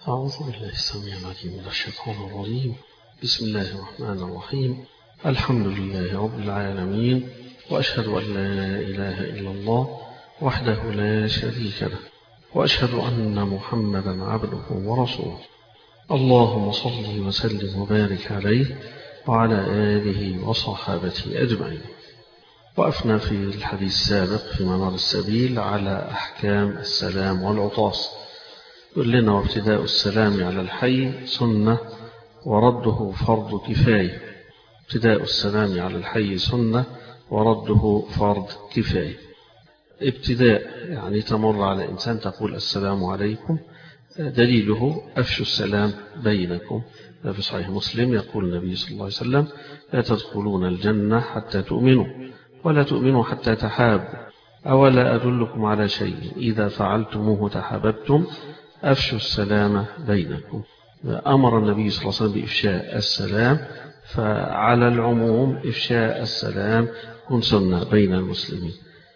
أعوذ بالله السميع العليم من الشيطان الرجيم. بسم الله الرحمن الرحيم. الحمد لله رب العالمين، وأشهد أن لا إله إلا الله وحده لا شريك له، وأشهد أن محمدا عبده ورسوله. اللهم صل وسلم وبارك عليه وعلى آله وصحابته أجمعين. وقفنا في الحديث السابق في منار السبيل على أحكام السلام والعطاس. يقول لنا: وابتداء السلام على الحي سنة ورده فرض كفاية. ابتداء السلام على الحي سنة ورده فرض كفاية. ابتداء يعني تمر على إنسان تقول السلام عليكم، دليله أفشوا السلام بينكم. في صحيح مسلم يقول النبي صلى الله عليه وسلم: لا تدخلون الجنة حتى تؤمنوا، ولا تؤمنوا حتى تحابوا، أولا أدلكم على شيء إذا فعلتموه تحاببتم، أفشوا السلام بينكم. أمر النبي صلى الله عليه وسلم بإفشاء السلام، فعلى العموم إفشاء السلام كن سنة بين المسلمين.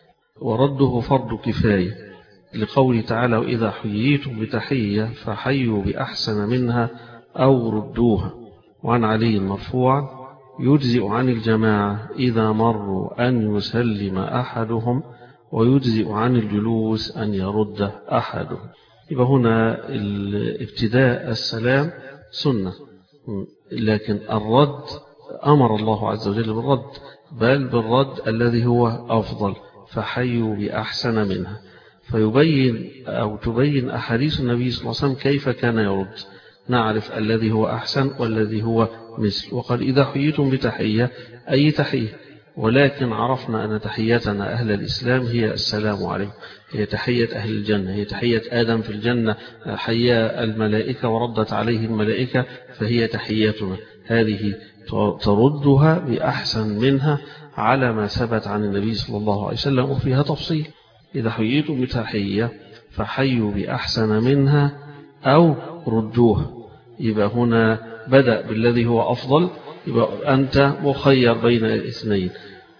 ورده فرض كفاية لقوله تعالى: وإذا حييتم بتحية فحيوا بأحسن منها أو ردوها. وعن علي مرفوعا: يجزئ عن الجماعة إذا مروا أن يسلم أحدهم، ويجزئ عن الجلوس أن يرد أحدهم. يبقى هنا ابتداء السلام سنة، لكن الرد أمر الله عز وجل بالرد، بل بالرد الذي هو أفضل، فحيوا بأحسن منها. فيبين أو تبين أحاديث النبي صلى الله عليه وسلم كيف كان يرد، نعرف الذي هو أحسن والذي هو مثل. وقال: إذا حييتم بتحية أي تحية، ولكن عرفنا أن تحياتنا أهل الإسلام هي السلام عليكم، هي تحية أهل الجنة، هي تحية آدم في الجنة، حيا الملائكة وردت عليه الملائكة، فهي تحياتنا هذه تردها بأحسن منها على ما ثبت عن النبي صلى الله عليه وسلم، وفيها تفصيل: إذا حييتم بتحية فحيوا بأحسن منها أو ردوها. يبقى هنا بدأ بالذي هو أفضل، يبقى أنت مخير بين الاثنين.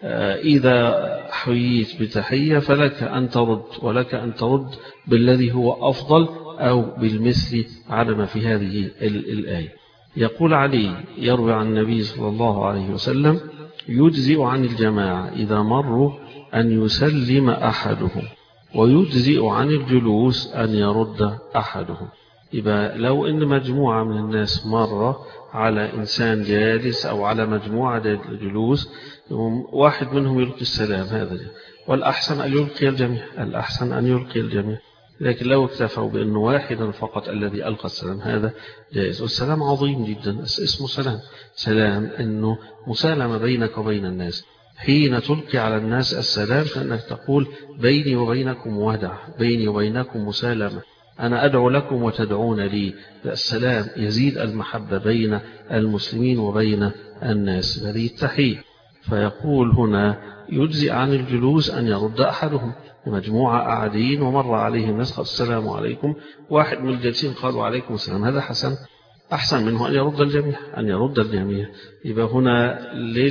إذا حييت بتحية فلك أن ترد، ولك أن ترد بالذي هو أفضل أو بالمثل على ما في هذه الآية. يقول علي يروي عن النبي صلى الله عليه وسلم: يجزئ عن الجماعة إذا مروا أن يسلم أحدهم، ويجزئ عن الجلوس أن يرد أحدهم. يبقى لو إن مجموعة من الناس مرة على إنسان جالس أو على مجموعة جلوس، واحد منهم يلقي السلام، هذا والأحسن أن يلقي الجميع، الأحسن أن يلقي الجميع. لكن لو اكتفوا بأن واحدا فقط الذي ألقى السلام هذا جائز. والسلام عظيم جدا، اسمه سلام. سلام إنه مسالمة بينك وبين الناس. حين تلقي على الناس السلام كأنك تقول: بيني وبينكم ودع، بيني وبينكم مسالمة، أنا أدعو لكم وتدعون لي. السلام يزيد المحبة بين المسلمين وبين الناس، هذه التحية. فيقول هنا: يجزئ عن الجلوس أن يرد أحدهم. مجموعة قاعدين ومر عليهم ناس قال: السلام عليكم، واحد من الجالسين قالوا: عليكم السلام، هذا حسن، أحسن منه أن يرد الجميع، أن يرد الجميع. يبقى هنا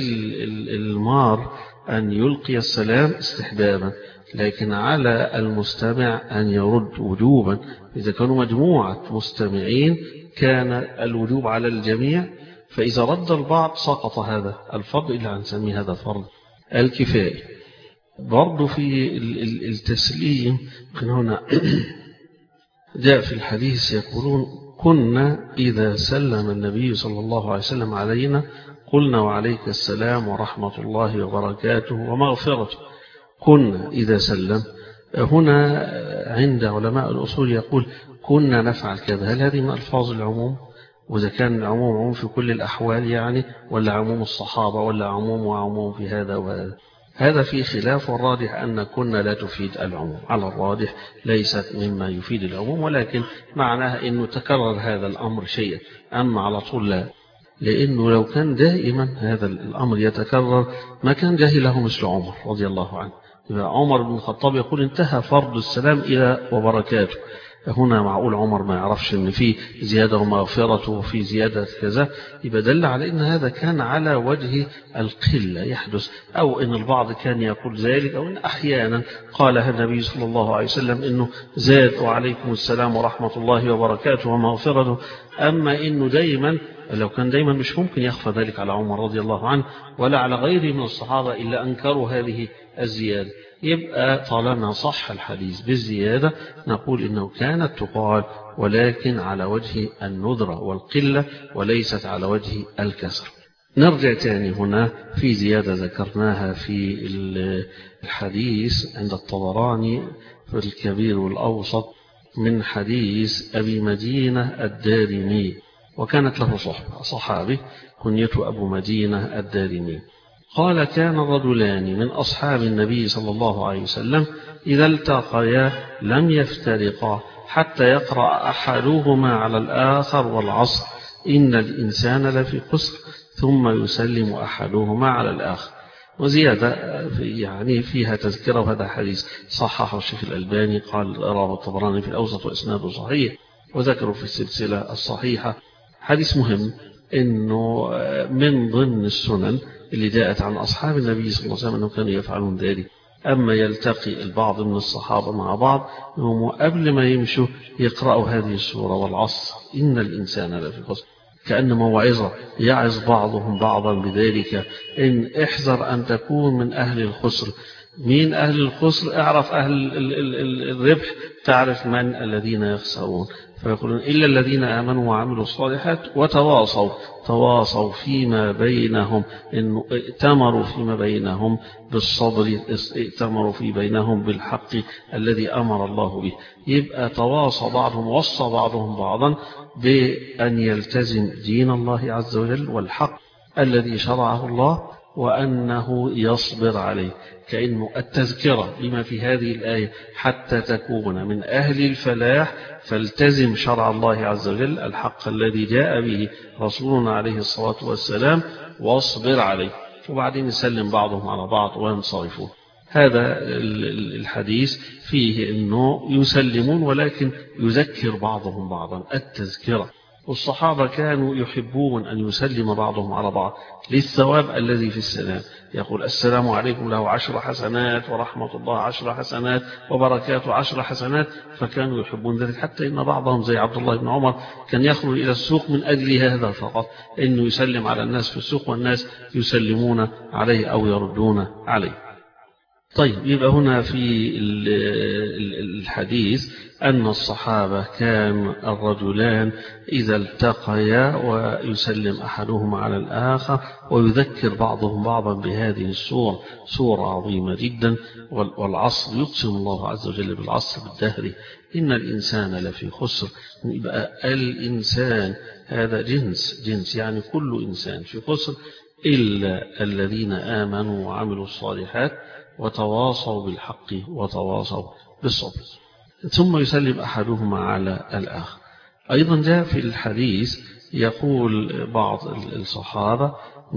للمار أن يلقي السلام استحبابا، لكن على المستمع أن يرد وجوبا. إذا كانوا مجموعة مستمعين كان الوجوب على الجميع، فإذا رد البعض سقط هذا الفرض، إلا أن نسميه هذا فرض الكفاية. برضو في التسليم هنا جاء في الحديث يقولون: كنا إذا سلم النبي صلى الله عليه وسلم علينا قلنا: وعليك السلام ورحمة الله وبركاته ومغفرته. كنا إذا سلم. هنا عند علماء الأصول يقول: كنا نفعل كذا. هل هذه من ألفاظ العموم؟ وإذا كان العموم عموم في كل الأحوال يعني، ولا عموم الصحابة، ولا عموم وعموم في هذا وهذا؟ هذا في خلاف، والراجح أن كنا لا تفيد العموم، على الراجح ليست مما يفيد العموم، ولكن معناها أنه تكرر هذا الأمر شيئا، أما على طول لا، لأنه لو كان دائما هذا الأمر يتكرر ما كان جاهله مثل عمر رضي الله عنه. عمر بن الخطاب يقول: انتهى فرض السلام إلى وبركاته، هنا معقول عمر ما يعرفش ان في زيادة ومغفرة وفي زيادة كذا، يبقى دل على ان هذا كان على وجه القلة يحدث، او ان البعض كان يقول ذلك، او ان احيانا قالها النبي صلى الله عليه وسلم انه زاد وعليكم السلام ورحمة الله وبركاته ومغفرته. اما انه دائما، لو كان دائما مش ممكن يخفى ذلك على عمر رضي الله عنه ولا على غيره من الصحابة إلا أنكروا هذه الزيادة. يبقى طالما صح الحديث بالزيادة نقول إنه كانت تقال، ولكن على وجه الندرة والقلة وليست على وجه الكسر. نرجع تاني هنا في زيادة ذكرناها في الحديث عند الطبراني في الكبير والأوسط من حديث أبي مدينة الدارمي، وكانت له صحابي كنيته أبو مدينة الدارمي. قال كان رجلان من أصحاب النبي صلى الله عليه وسلم إذا التقيا لم يفترقا حتى يقرأ أحدهما على الآخر والعصر إن الإنسان لفي خسر ثم يسلم أحدهما على الآخر. وزيادة يعني فيها تذكرة، وهذا حديث صححه الشيخ الألباني، قال رواه الطبراني في الأوسط وإسناده صحيح، وذكره في السلسلة الصحيحة. حديث مهم، إنه من ضمن السنن اللي جاءت عن أصحاب النبي صلى الله عليه وسلم أنهم كانوا يفعلون ذلك. أما يلتقي البعض من الصحابة مع بعض هم قبل ما يمشوا يقرأوا هذه السورة والعصر إن الإنسان لفي خسر، كأن موعظة يعظ بعضهم بعضا بذلك، إن احذر أن تكون من أهل الخسر. مين أهل الخسر؟ اعرف أهل الربح، تعرف من الذين يخسرون. فيقولون إلا الذين آمنوا وعملوا الصالحات وتواصوا فيما بينهم، إنه ائتمروا فيما بينهم بالصبر، ائتمروا في بينهم بالحق الذي أمر الله به. يبقى تواصى بعضهم، وصى بعضهم بعضا بأن يلتزم دين الله عز وجل والحق الذي شرعه الله، وأنه يصبر عليه. كأنه التذكرة بما في هذه الآية حتى تكون من أهل الفلاح فالتزم شرع الله عز وجل الحق الذي جاء به رسولنا عليه الصلاة والسلام واصبر عليه، وبعدين يسلم بعضهم على بعض وينصرفوا. هذا الحديث فيه أنه يسلمون ولكن يذكر بعضهم بعضا، التذكرة. والصحابة كانوا يحبون أن يسلم بعضهم على بعض للثواب الذي في السلام. يقول السلام عليكم له 10 حسنات ورحمة الله 10 حسنات وبركاته 10 حسنات، فكانوا يحبون ذلك. حتى إن بعضهم زي عبد الله بن عمر كان يخرج إلى السوق من أجل هذا فقط، إنه يسلم على الناس في السوق والناس يسلمون عليه أو يردون عليه. طيب، يبقى هنا في الحديث أن الصحابة كان الرجلان إذا التقيا ويسلم أحدهما على الآخر ويذكر بعضهم بعضا بهذه السورة، سورة عظيمة جدا. والعصر، يقسم الله عز وجل بالعصر بالدهر إن الإنسان لفي خسر. يبقى الإنسان هذا جنس يعني كل إنسان في خسر إلا الذين آمنوا وعملوا الصالحات وتواصوا بالحق وتواصوا بالصبر. ثم يسلم أحدهما على الآخر. أيضا جاء في الحديث يقول بعض الصحابة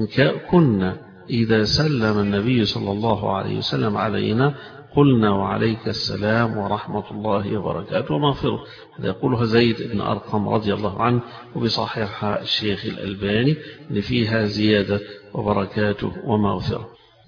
كنا إذا سلم النبي صلى الله عليه وسلم علينا قلنا وعليك السلام ورحمة الله وبركاته ومغفرة. هذا يقولها زيد بن أرقم رضي الله عنه، وبصحيحها الشيخ الألباني إن فيها زيادة وبركاته ومغفرة.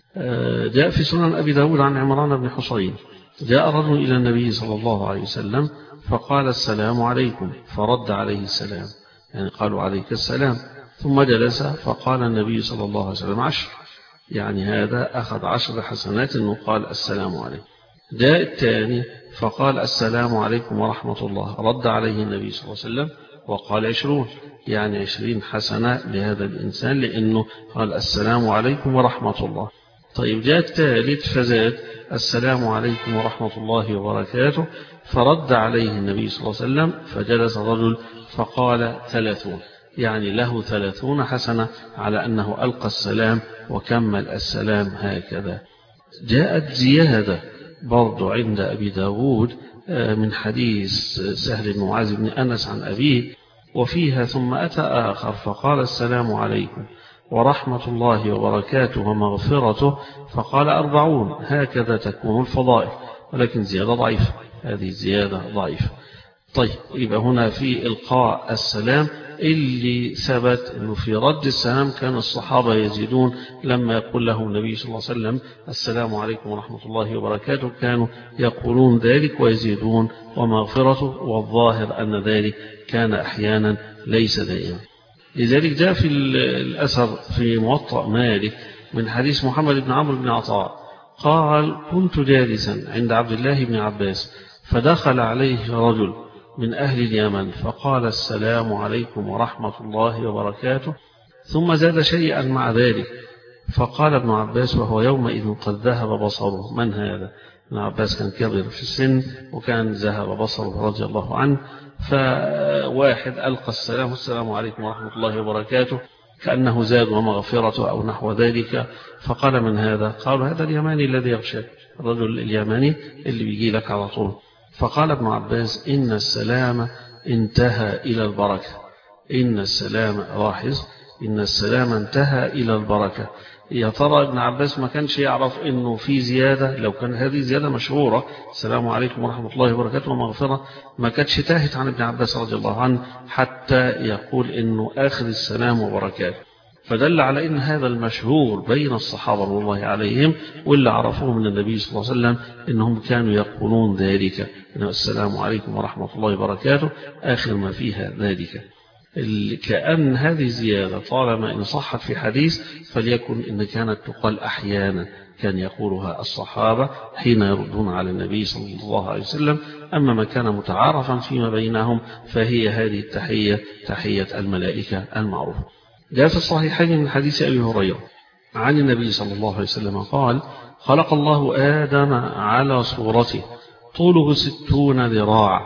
جاء في سنن أبي داود عن عمران بن حصين جاء رجل إلى النبي صلى الله عليه وسلم فقال السلام عليكم، فرد عليه السلام، يعني قالوا عليك السلام، ثم جلس فقال النبي صلى الله عليه وسلم 10، يعني هذا أخذ 10 حسنات أنه قال السلام عليكم. جاء الثاني فقال السلام عليكم ورحمة الله، رد عليه النبي صلى الله عليه وسلم وقال 20، يعني 20 حسنة لهذا الإنسان لأنه قال السلام عليكم ورحمة الله. طيب، جاء الثالث فزاد السلام عليكم ورحمة الله وبركاته، فرد عليه النبي صلى الله عليه وسلم، فجلس الرجل فقال 30، يعني له 30 حسنة على أنه ألقى السلام وكمل السلام هكذا. جاءت زيادة برضو عند أبي داود من حديث سهل بن معاذ بن أنس عن أبيه، وفيها ثم أتى آخر فقال السلام عليكم ورحمة الله وبركاته ومغفرته، فقال 40، هكذا تكون الفضائل، ولكن زيادة ضعيفة، هذه زيادة ضعيفة. طيب يبقى هنا في إلقاء السلام اللي ثبت أنه في رد السلام كان الصحابة يزيدون، لما يقول له النبي صلى الله عليه وسلم السلام عليكم ورحمة الله وبركاته كانوا يقولون ذلك ويزيدون ومغفرته، والظاهر أن ذلك كان أحيانا ليس دائما. لذلك جاء في الأثر في موطأ مالك من حديث محمد بن عمرو بن عطاء قال كنت جالسا عند عبد الله بن عباس فدخل عليه رجل من أهل اليمن فقال السلام عليكم ورحمة الله وبركاته، ثم زاد شيئا مع ذلك، فقال ابن عباس وهو يومئذ قد ذهب بصره من هذا؟ ابن عباس كان كبير في السن وكان ذهب بصره رضي الله عنه، فواحد ألقى السلام عليكم ورحمة الله وبركاته كأنه زاد ومغفرته أو نحو ذلك، فقال من هذا؟ قالوا هذا اليماني الذي يغشاك، الرجل اليماني اللي بيجي لك على طول. فقال ابن عباس إن السلام انتهى إلى البركة، إن السلام لاحظ إن السلام انتهى إلى البركة. يا ترى ابن عباس ما كانش يعرف إنه في زيادة؟ لو كان هذه زيادة مشهورة السلام عليكم ورحمة الله وبركاته ومغفرة ما كانتش تاهت عن ابن عباس رضي الله عنه حتى يقول إنه آخر السلام وبركاته، فدل على إن هذا المشهور بين الصحابة رضي الله عليهم واللي عرفوه من النبي صلى الله عليه وسلم إنهم كانوا يقولون ذلك، إنه السلام عليكم ورحمة الله وبركاته آخر ما فيها ذلك. كأن هذه زيادة طالما إن صحت في حديث فليكن إن كانت تقال أحيانا، كان يقولها الصحابة حين يردون على النبي صلى الله عليه وسلم. أما ما كان متعارفا فيما بينهم فهي هذه التحية تحية الملائكة المعروفة. جاء في الصحيحين من حديث أبي هريرة عن النبي صلى الله عليه وسلم قال خلق الله آدم على صورته طوله 60 ذراع،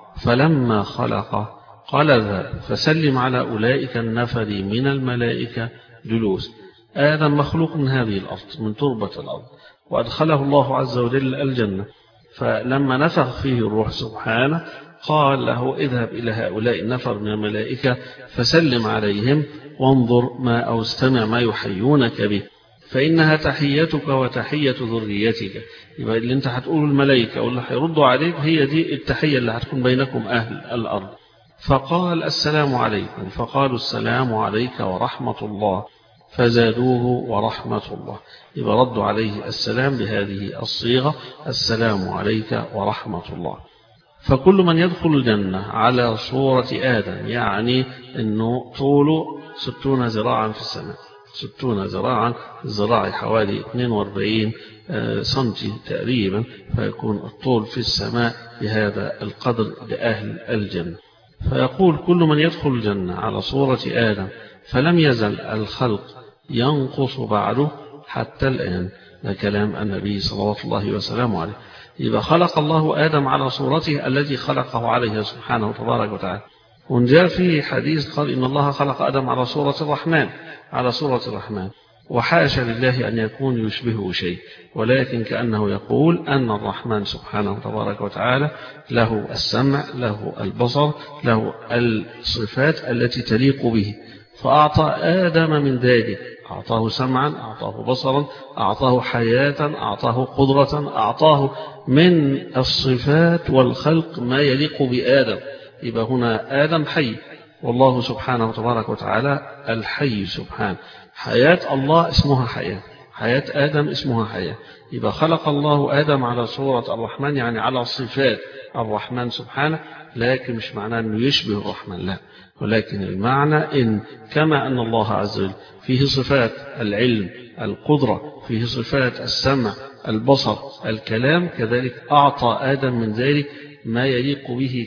فلما خلقه قال اذهب فسلم على أولئك النفر من الملائكة جلوس. آدم مخلوق من هذه الأرض من تربة الأرض، وأدخله الله عز وجل الجنة، فلما نفخ فيه الروح سبحانه قال له اذهب إلى هؤلاء النفر من الملائكة فسلم عليهم وانظر ما أو استمع ما يحيونك به، فإنها تحيتك وتحية ذريتك. يبقى اللي انت هتقول الملائكة واللي هيردوا عليك هي دي التحية اللي هتكون بينكم أهل الأرض. فقال السلام عليكم، فقالوا السلام عليك ورحمة الله، فزادوه ورحمة الله. يبقى ردوا عليه السلام بهذه الصيغة السلام عليك ورحمة الله. فكل من يدخل الجنة على صورة آدم يعني أنه طوله 60 ذراعا في السماء، 60 ذراعا، الذراع حوالي 42 سنتي تقريبا، فيكون الطول في السماء بهذا القدر لأهل الجنة. فيقول كل من يدخل الجنة على صورة آدم فلم يزل الخلق ينقص بعده حتى الآن. ده كلام النبي صلوات الله وسلامه عليه. يبقى خلق الله آدم على صورته التي خلقه عليها سبحانه وتبارك وتعالى. ونجاء في حديث قال إن الله خلق آدم على صورة الرحمن، على صورة الرحمن، وحاشا لله أن يكون يشبهه شيء، ولكن كأنه يقول أن الرحمن سبحانه وتبارك وتعالى له السمع، له البصر، له الصفات التي تليق به، فأعطى آدم من ذلك، أعطاه سمعا، أعطاه بصرا، أعطاه حياة، أعطاه قدرة، أعطاه من الصفات والخلق ما يليق بآدم. يبقى هنا آدم حي، والله سبحانه وتبارك وتعالى الحي سبحانه. حياة الله اسمها حياة، حياة آدم اسمها حياة. يبقى خلق الله آدم على صورة الرحمن يعني على صفات الرحمن سبحانه، لكن مش معناه أنه يشبه الرحمن، لا، ولكن المعنى إن كما أن الله عز وجل فيه صفات العلم، القدرة، فيه صفات السمع، البصر، الكلام، كذلك أعطى آدم من ذلك ما يليق به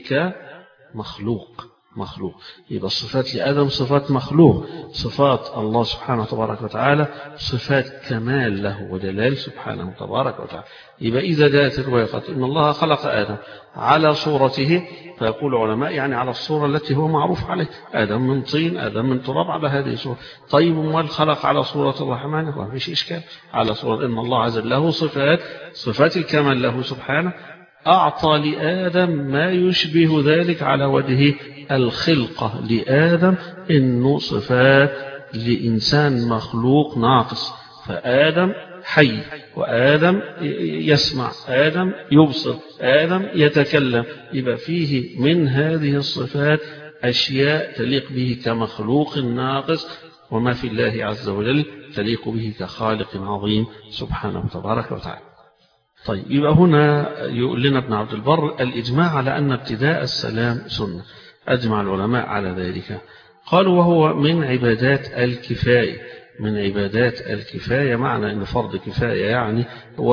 كمخلوق. يبقى الصفات لآدم صفات مخلوق، صفات الله سبحانه وتبارك وتعالى صفات كمال له وجلال سبحانه وتبارك وتعالى. يبقى إذا جاءت الرواية إن الله خلق آدم على صورته، فيقول العلماء يعني على الصورة التي هو معروف عليه، آدم من طين، آدم من تراب، على هذه الصورة. طيب ومن خلق على صورة الرحمن؟ ما فيش إشكال، على صورة إن الله عز وجل له صفات الكمال له سبحانه، أعطى لآدم ما يشبه ذلك على وجه الخلقة لآدم، إنه صفات لإنسان مخلوق ناقص، فآدم حي، وآدم يسمع، آدم يبصر، آدم يتكلم. يبقى فيه من هذه الصفات أشياء تليق به كمخلوق ناقص، وما في الله عز وجل تليق به كخالق عظيم سبحانه وتبارك وتعالى. طيب، يبقى هنا يقول لنا ابن عبد البر الإجماع على أن ابتداء السلام سنة، أجمع العلماء على ذلك. قالوا وهو من عبادات الكفاية، من عبادات الكفاية، معنى أن فرض كفاية يعني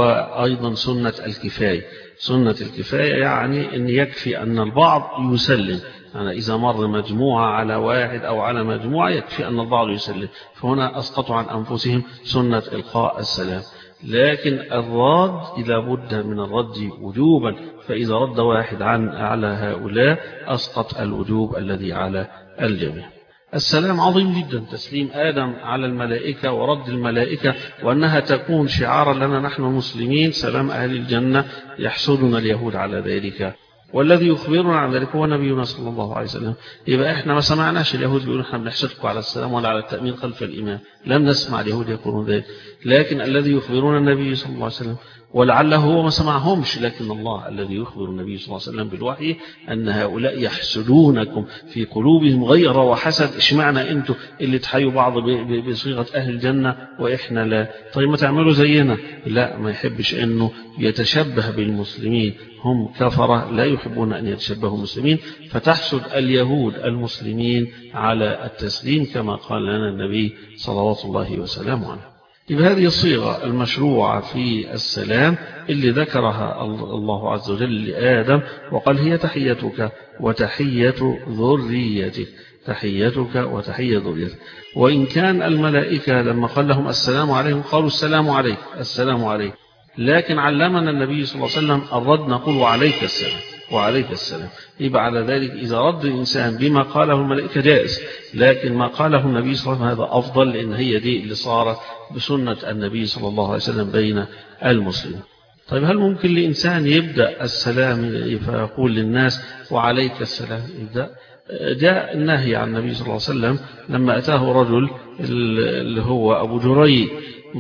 وأيضا سنة الكفاية. سنة الكفاية يعني أن يكفي أن البعض يسلم، يعني إذا مر مجموعة على واحد أو على مجموعة يكفي أن البعض يسلم، فهنا أسقطوا عن أنفسهم سنة إلقاء السلام. لكن الرد إذا بد من الرد وجوبا، فإذا رد واحد على هؤلاء أسقط الوجوب الذي على الجميع. السلام عظيم جدا، تسليم آدم على الملائكة ورد الملائكة، وأنها تكون شعارا لنا نحن المسلمين، سلام أهل الجنة، يحسدنا اليهود على ذلك، والذي يخبرنا عن ذلك هو نبينا صلى الله عليه وسلم. يبقى احنا ما سمعناش اليهود بيقولوا احنا بنحسدكم على السلام ولا على التأمين خلف الإمام، لم نسمع اليهود يقولون ذلك، لكن الذي يخبرنا النبي صلى الله عليه وسلم، ولعله هو ما سمعهمش، لكن الله الذي يخبر النبي صلى الله عليه وسلم بالوحي أن هؤلاء يحسدونكم في قلوبهم غير وحسد، اشمعنى انتوا اللي تحيوا بعض بصيغة أهل الجنة وإحنا لا؟ طيب ما تعملوا زينا. لا، ما يحبش أنه يتشبه بالمسلمين، هم كفرة لا يحبون أن يتشبهوا المسلمين، فتحسد اليهود المسلمين على التسليم كما قال لنا النبي صلوات الله وسلامه عليه. يبقى هذه الصيغة المشروعة في السلام اللي ذكرها الله عز وجل لآدم، وقال هي تحيتك وتحية ذريتك، تحيتك وتحية ذريتك. وإن كان الملائكة لما قال لهم السلام عليهم قالوا السلام عليك، السلام عليك، لكن علمنا النبي صلى الله عليه وسلم الرد نقول وعليك السلام، وعليك السلام. يبقى على ذلك إذا رد الإنسان بما قاله الملائكة جائز، لكن ما قاله النبي صلى الله عليه وسلم هذا أفضل، لأن هي دي اللي صارت بسنة النبي صلى الله عليه وسلم بين المسلمين. طيب، هل ممكن لإنسان يبدأ السلام فيقول للناس وعليك السلام؟ يبدأ؟ جاء النهي عن النبي صلى الله عليه وسلم لما أتاه رجل اللي هو أبو جري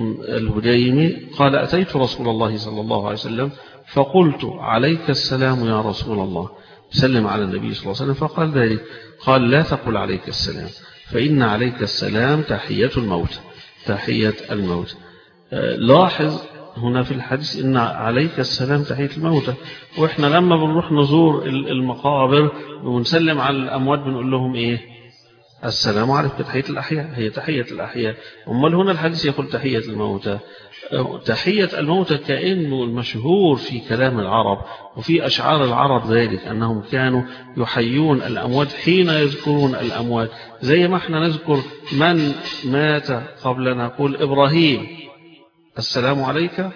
الهجيمي، قال أتيت رسول الله صلى الله عليه وسلم فقلت عليك السلام يا رسول الله، سلم على النبي صلى الله عليه وسلم، فقال ذلك، قال لا تقل عليك السلام، فإن عليك السلام تحية الموت، تحية الموت. لاحظ هنا في الحديث إن عليك السلام تحية الموتى، وإحنا لما بنروح نزور المقابر ونسلم على الأموات بنقول لهم إيه؟ السلام عليكم، تحية الأحياء، هي تحية الأحياء. أمال هنا الحديث يقول تحية الموتى. تحية الموتى كأنه المشهور في كلام العرب وفي أشعار العرب ذلك أنهم كانوا يحيون الأموات حين يذكرون الأموات، زي ما احنا نذكر من مات قبلنا نقول إبراهيم السلام عليك،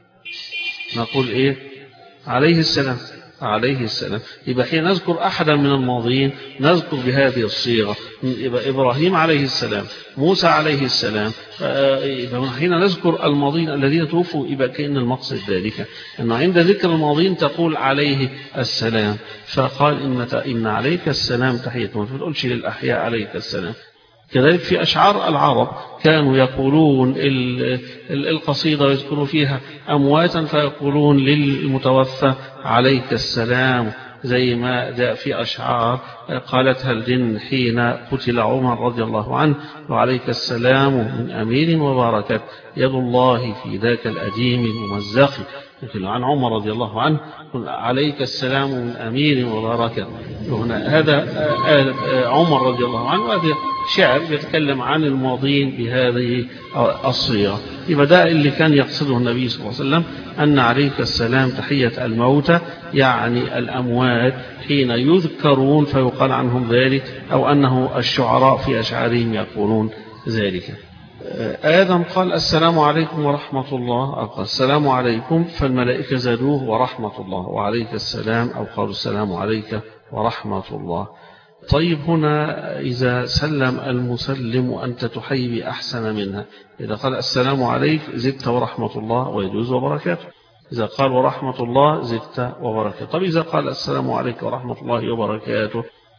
نقول إيه؟ عليه السلام، عليه السلام. يبقى حين نذكر أحدا من الماضين نذكر بهذه الصيغة، يبقى إبراهيم عليه السلام، موسى عليه السلام. يبقى حين نذكر الماضين الذين توفوا يبقى كأن المقصد ذلك أن عند ذكر الماضين تقول عليه السلام. فقال إن عليك السلام تحية، ما تقولش للأحياء عليك السلام. كذلك في أشعار العرب كانوا يقولون القصيدة يذكروا فيها أمواتا فيقولون للمتوفى عليك السلام، زي ما جاء في أشعار قالتها الجن حين قتل عمر رضي الله عنه، وعليك السلام من أمير وبركة، يد الله في ذاك الأديم الممزق. عن عمر رضي الله عنه عليك السلام من أمير وبركة. هذا عمر رضي الله عنه، وهذا شعر يتكلم عن الماضين بهذه الصيغة. يبقى ده اللي كان يقصده النبي صلى الله عليه وسلم، أن عليك السلام تحية الموتى، يعني الأموات حين يذكرون فيقال عنهم ذلك، أو أنه الشعراء في أشعارهم يقولون ذلك. آدم قال السلام عليكم ورحمة الله، أو قال السلام عليكم، فالملائكة زادوه ورحمة الله، وعليك السلام، أو قالوا السلام عليك ورحمة الله. طيب، هنا إذا سلم المسلم أنت تحيي بأحسن منها، إذا قال السلام عليك زدت ورحمة الله ويجوز وبركاته، إذا قال ورحمة الله زدت وبركاته. طيب، إذا قال السلام عليك ورحمة الله وبركاته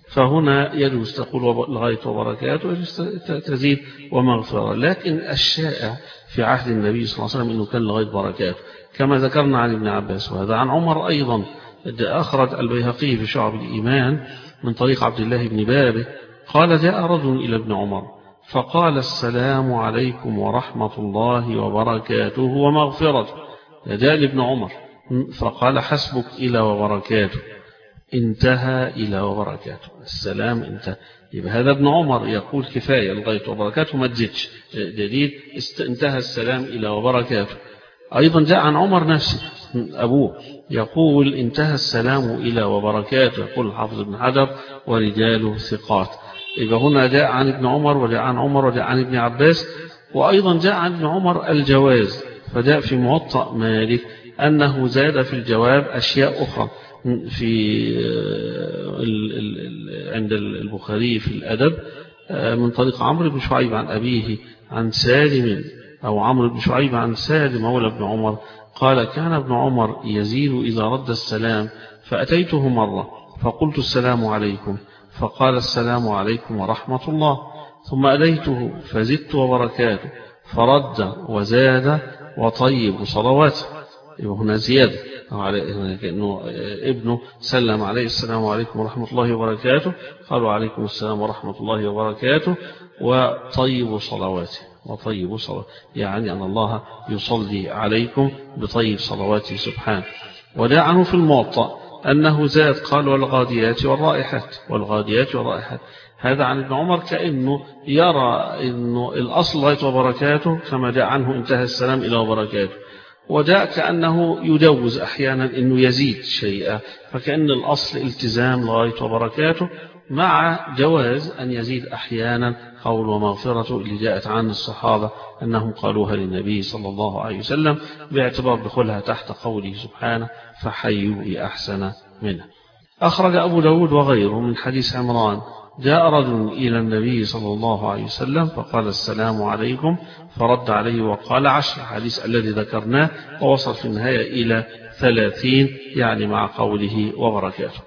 فهنا يجوز تقول لغاية وبركاته، يجوز تزيد ومغفرة. لكن الشائع في عهد النبي صلى الله عليه وسلم أنه كان لغاية بركاته، كما ذكرنا عن ابن عباس. وهذا عن عمر أيضا، أخرج البيهقي في شعب الإيمان من طريق عبد الله بن بابه قال: جاء رجل إلى ابن عمر فقال: السلام عليكم ورحمة الله وبركاته ومغفرته. جاء لابن عمر فقال: حسبك إلى وبركاته، انتهى إلى وبركاته، السلام انتهى. يبقى هذا ابن عمر يقول كفاية لغاية وبركاته ما تزيدش، جديد انتهى السلام إلى وبركاته. أيضا جاء عن عمر نفسه أبوه يقول: انتهى السلام إلى وبركاته، يقول الحافظ ابن حجر ورجاله ثقات. يبقى هنا جاء عن ابن عمر وجاء عن عمر وجاء عن ابن عباس. وأيضا جاء عن ابن عمر الجواز، فجاء في موطأ مالك أنه زاد في الجواب أشياء أخرى. في عند البخاري في الأدب من طريق عمرو بن شعيب عن أبيه عن سالم، أو عمرو بن شعيب عن سالم مولى ابن عمر قال: كان ابن عمر يزيد إذا رد السلام، فأتيته مرة فقلت: السلام عليكم، فقال: السلام عليكم ورحمة الله. ثم أتيته فزدت وبركاته، فرد وزاد وطيب صلواته. هنا زيادة، كأنه ابنه سلم عليه: السلام عليكم ورحمة الله وبركاته، قالوا: عليكم السلام ورحمة الله وبركاته وطيب صلواته. وطيب صلواته يعني أن الله يصلي عليكم بطيب صلواته سبحانه. وجاء عنه في الموطأ أنه زاد قال: والغاديات والرائحات. والغاديات والرائحات هذا عن ابن عمر، كأنه يرى أنه الأصل لغاية وبركاته، كما جاء عنه انتهى السلام إلى وبركاته. وجاء كأنه يجوز أحيانا أنه يزيد شيئا، فكأن الأصل التزام لغاية وبركاته، مع جواز أن يزيد أحيانا قول ومغفرته اللي جاءت عن الصحابة أنهم قالوها للنبي صلى الله عليه وسلم باعتبار دخولها تحت قوله سبحانه: فحيوا بأحسن منه. أخرج أبو داود وغيره من حديث عمران: جاء رجل إلى النبي صلى الله عليه وسلم فقال: السلام عليكم، فرد عليه وقال 10، حديث الذي ذكرناه، ووصل في النهاية إلى 30 يعني مع قوله وبركاته.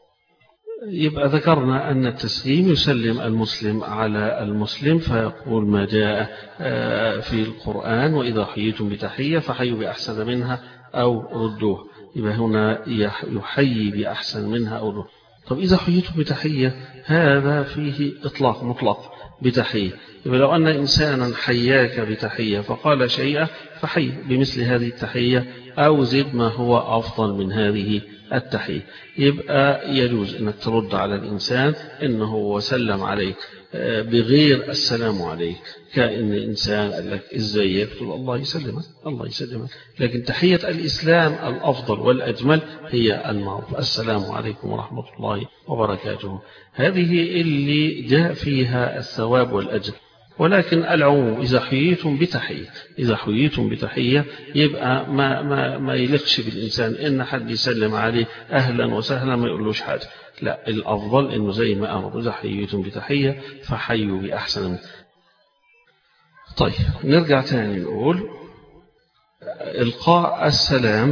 يبقى ذكرنا أن التسليم يسلم المسلم على المسلم، فيقول ما جاء في القرآن: وإذا حييتم بتحية فحيوا بأحسن منها أو ردوه. يبقى هنا يحيي بأحسن منها أو ردوه. طب إذا حييتم بتحية هذا فيه إطلاق مطلق بتحية. يبقى لو أن إنسانا حياك بتحية فقال شيئا فحي بمثل هذه التحية، أو زد ما هو أفضل من هذه التحية. يبقى يجوز أنك ترد على الإنسان إنه وسلم عليك بغير السلام عليك، كأن إنسان قال لك إزيك تقول الله يسلمك الله يسلمك. لكن تحية الإسلام الأفضل والأجمل هي المعروف: السلام عليكم ورحمة الله وبركاته. هذه اللي جاء فيها الثواب والأجر. ولكن العموم إذا حييتم بتحية، إذا حييتم بتحية يبقى ما يلقش بالإنسان إن حد يسلم عليه أهلا وسهلا ما يقولوش حاجة. لا، الأفضل إنه زي ما أمر: إذا حييتم بتحية فحيوا بأحسن. طيب نرجع تاني نقول: إلقاء السلام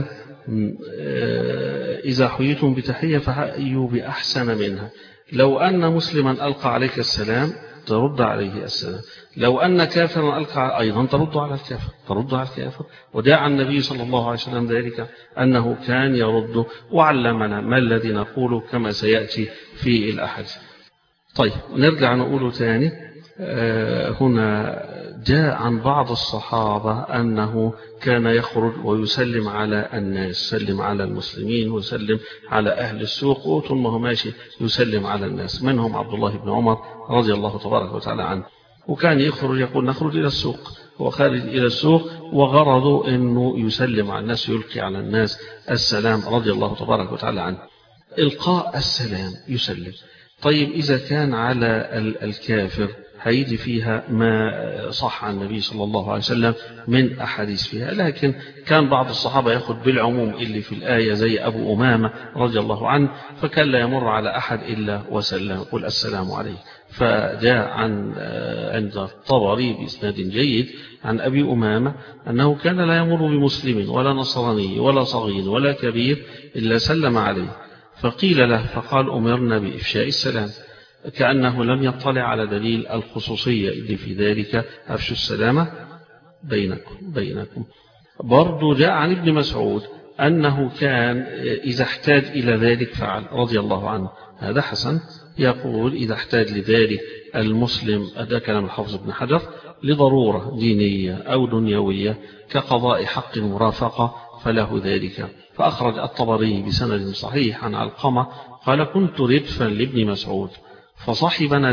إذا حييتم بتحية فحيوا بأحسن منها. لو أن مسلما ألقى عليك السلام ترد عليه السلام، لو أن كافرا ألقى أيضا ترد على الكافر، ترد على الكافر. وداع النبي صلى الله عليه وسلم ذلك أنه كان يرد، وعلمنا ما الذي نقوله كما سيأتي في الأحاديث. طيب نرجع نقوله ثاني. هنا جاء عن بعض الصحابة أنه كان يخرج ويسلم على الناس، يسلم على المسلمين ويسلم على أهل السوق، وطول ما هو ماشي يسلم على الناس. منهم عبد الله بن عمر رضي الله تبارك وتعالى عنه، وكان يخرج يقول: نخرج إلى السوق، هو خارج إلى السوق وغرضه أنه يسلم على الناس، يلقي على الناس السلام رضي الله تبارك وتعالى عنه. إلقاء السلام يسلم. طيب إذا كان على الكافر هيجي فيها ما صح عن النبي صلى الله عليه وسلم من أحاديث فيها، لكن كان بعض الصحابة يأخذ بالعموم اللي في الآية زي أبو أمامة رضي الله عنه، فكان لا يمر على أحد إلا وسلم قل السلام عليه. فجاء عند الطبري بإسناد جيد عن أبي أمامة أنه كان لا يمر بمسلم ولا نصراني ولا صغير ولا كبير إلا سلم عليه، فقيل له فقال أمرنا بإفشاء السلام، كأنه لم يطلع على دليل الخصوصية اللي في ذلك أفشوا السلامة بينكم. برضو جاء عن ابن مسعود أنه كان إذا احتاج إلى ذلك فعل رضي الله عنه. هذا حسن، يقول إذا احتاج لذلك المسلم، هذا كلام الحافظ ابن حجر، لضرورة دينية أو دنيوية كقضاء حق المرافقة فله ذلك. فأخرج الطبري بسند صحيح عن علقمة قال كنت ردفا لابن مسعود فصحبنا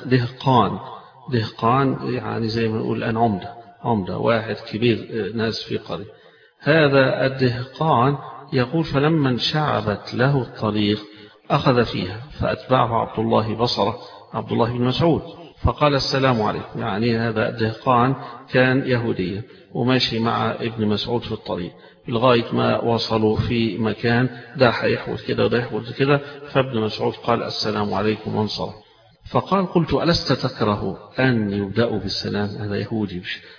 دهقان يعني زي ما نقول الآن عمدة واحد كبير ناس في قرية. هذا الدهقان يقول فلما انشعبت له الطريق أخذ فيها فأتبعه عبد الله بن مسعود فقال السلام عليكم. يعني هذا الدهقان كان يهوديا وماشي مع ابن مسعود في الطريق لغاية ما وصلوا في مكان ده هيحول كده وده يحول كده، فابن مسعود قال السلام عليكم وانصرف. فقال قلت ألست تكره أن يبدأوا بالسلام؟ هذا يهودي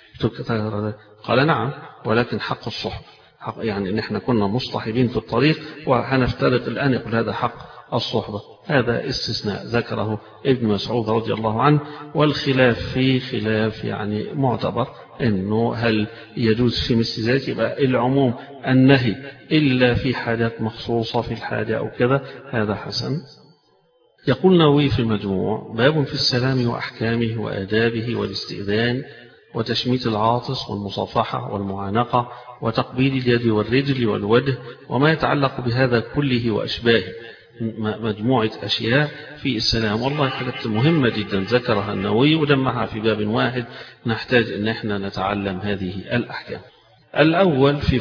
قال نعم، ولكن حق الصحبة، يعني ان احنا كنا مصطحبين في الطريق وهنفترق الآن، يقول هذا حق الصحبة. هذا استثناء ذكره ابن مسعود رضي الله عنه، والخلاف فيه خلاف يعني معتبر، انه هل يجوز في مثل ذلك؟ يبقى العموم النهي إلا في حاجات مخصوصة في الحاجة أو كذا، هذا حسن. يقول النووي في المجموع باب في السلام وأحكامه وآدابه والاستئذان وتشميت العاطس والمصافحة والمعانقة وتقبيل اليد والرجل والوجه وما يتعلق بهذا كله وأشباهه، مجموعة أشياء في السلام. والله حاجات مهمة جدا ذكرها النووي ودمعها في باب واحد، نحتاج أن احنا نتعلم هذه الأحكام. الأول في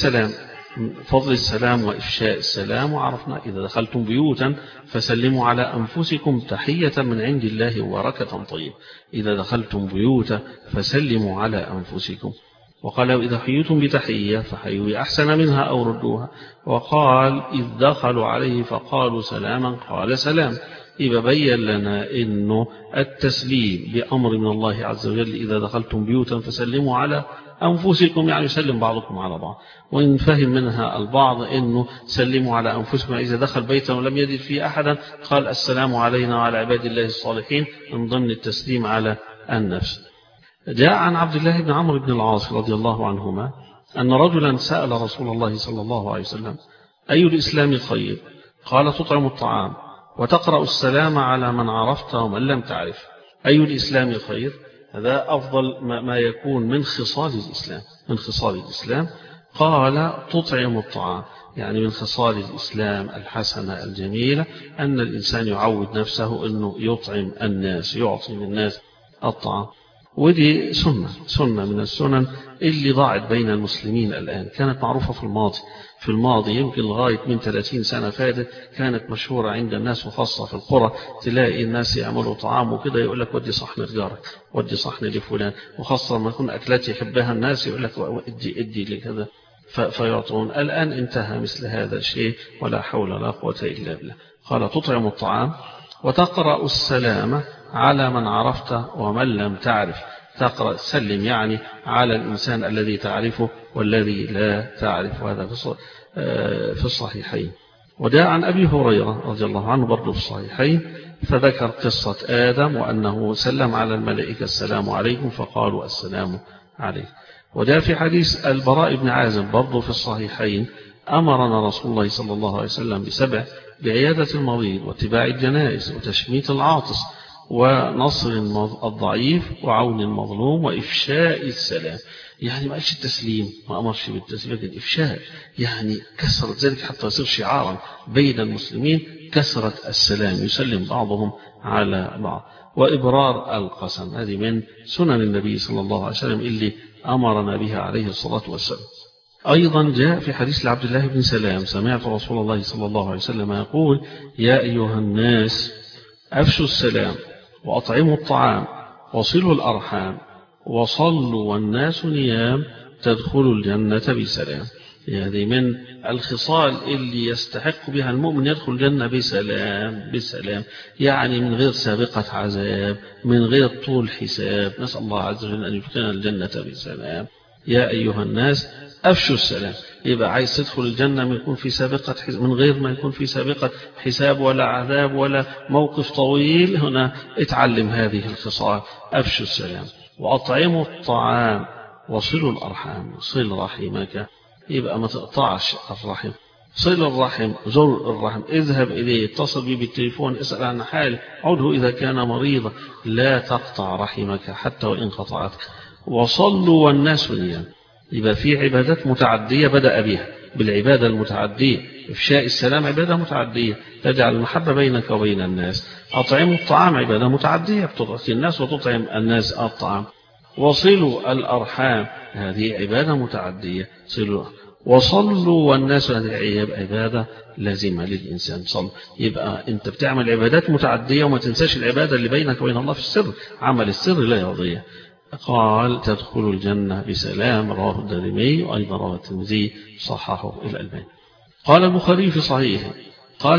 فضل السلام وإفشاء السلام. وعرفنا إذا دخلتم بيوتا فسلموا على أنفسكم تحية من عند الله وبركة طيبة. إذا دخلتم بيوتا فسلموا على أنفسكم. وقال إذا حييتم بتحية فحيوا أحسن منها أو ردوها. وقال إذ دخلوا عليه فقالوا سلاما قال سلام. إذا بين لنا إنه التسليم بأمر من الله عز وجل، إذا دخلتم بيوتا فسلموا على أنفسكم، يعني يسلم بعضكم على بعض. وإن فهم منها البعض إنه سلموا على أنفسكم إذا دخل بيتا ولم يجد فيه أحدا قال السلام علينا وعلى عباد الله الصالحين من ضمن التسليم على النفس. جاء عن عبد الله بن عمرو بن العاص رضي الله عنهما أن رجلا سأل رسول الله صلى الله عليه وسلم أي الإسلام خير؟ قال تطعم الطعام وتقرأ السلام على من عرفت ومن لم تعرف. أي الإسلام خير؟ هذا أفضل ما يكون من خصال الإسلام. قال تطعم الطعام، يعني من خصال الإسلام الحسنة الجميلة أن الإنسان يعود نفسه أنه يطعم الناس، يعطي الناس الطعام. ودي سنة من السنن اللي ضاعت بين المسلمين الآن. كانت معروفة في الماضي يمكن لغاية من 30 سنة فاتت، كانت مشهورة عند الناس وخاصة في القرى. تلاقي الناس يعملوا طعام وكده يقول لك ودي صحن لجارك، ودي صحن لفلان، وخاصة ما يكون أكلات يحبها الناس يقول لك ادي لكذا فيعطون. الآن انتهى مثل هذا الشيء، ولا حول ولا قوة إلا بالله. قال تطعم الطعام وتقرأ السلام على من عرفت ومن لم تعرف. تقرأ سلم يعني على الإنسان الذي تعرفه والذي لا تعرف. هذا في الصحيحين. وجاء عن أبي هريرة رضي الله عنه برضو في الصحيحين فذكر قصة آدم وأنه سلم على الملائكة السلام عليكم فقالوا السلام عليكم. وجاء في حديث البراء بن عازب برضو في الصحيحين أمرنا رسول الله صلى الله عليه وسلم بسبع: بعيادة المريض واتباع الجنائز وتشميت العاطس ونصر الضعيف وعون المظلوم وإفشاء السلام. يعني ما قالش التسليم، ما أمرش بالتسليم، لكن إفشاء يعني كثرة ذلك حتى يصير شعارا بين المسلمين، كثرة السلام، يسلم بعضهم على بعض. وإبرار القسم، هذه من سنن النبي صلى الله عليه وسلم اللي أمرنا بها عليه الصلاة والسلام. أيضا جاء في حديث لعبد الله بن سلام سمعت رسول الله صلى الله عليه وسلم يقول: يا أيها الناس أفشوا السلام وأطعموا الطعام وصلوا الأرحام وصلوا والناس نيام تدخلوا الجنة بسلام. هذه من الخصال اللي يستحق بها المؤمن يدخل الجنة بسلام، يعني من غير سابقة عذاب، من غير طول حساب. نسأل الله عز وجل أن يدخلنا الجنة بسلام. يا أيها الناس أفشوا السلام، يبقى عايز تدخل الجنة من غير ما يكون في سابقة حساب ولا عذاب ولا موقف طويل. هنا اتعلم هذه الخصال: أفشوا السلام وأطعموا الطعام وصلوا الأرحام. صل رحمك، يبقى ما تقطعش الرحم. صل الرحم، زر الرحم، اذهب إليه، اتصل به بالتليفون، اسأل عن حاله، عده إذا كان مريضا. لا تقطع رحمك حتى وإن قطعتك. وصلوا والناس نيام. يبقى في عبادات متعدية بدأ بها، بالعبادة المتعدية. إفشاء السلام عبادة متعدية تجعل المحبة بينك وبين الناس. أطعموا الطعام عبادة متعدية، بتطعم الناس وتطعم الناس الطعام. وصلوا الأرحام هذه عبادة متعدية. وصلوا والناس هذه عبادة لازمة للإنسان. صل، يبقى أنت بتعمل عبادات متعدية وما تنساش العبادة اللي بينك وبين الله في السر. عمل السر لا يضيع. قال: تدخل الجنة بسلام. رواه الدارمي وأيضا رواه الترمذي، صححه الألباني. قال البخاري في صحيحه: قال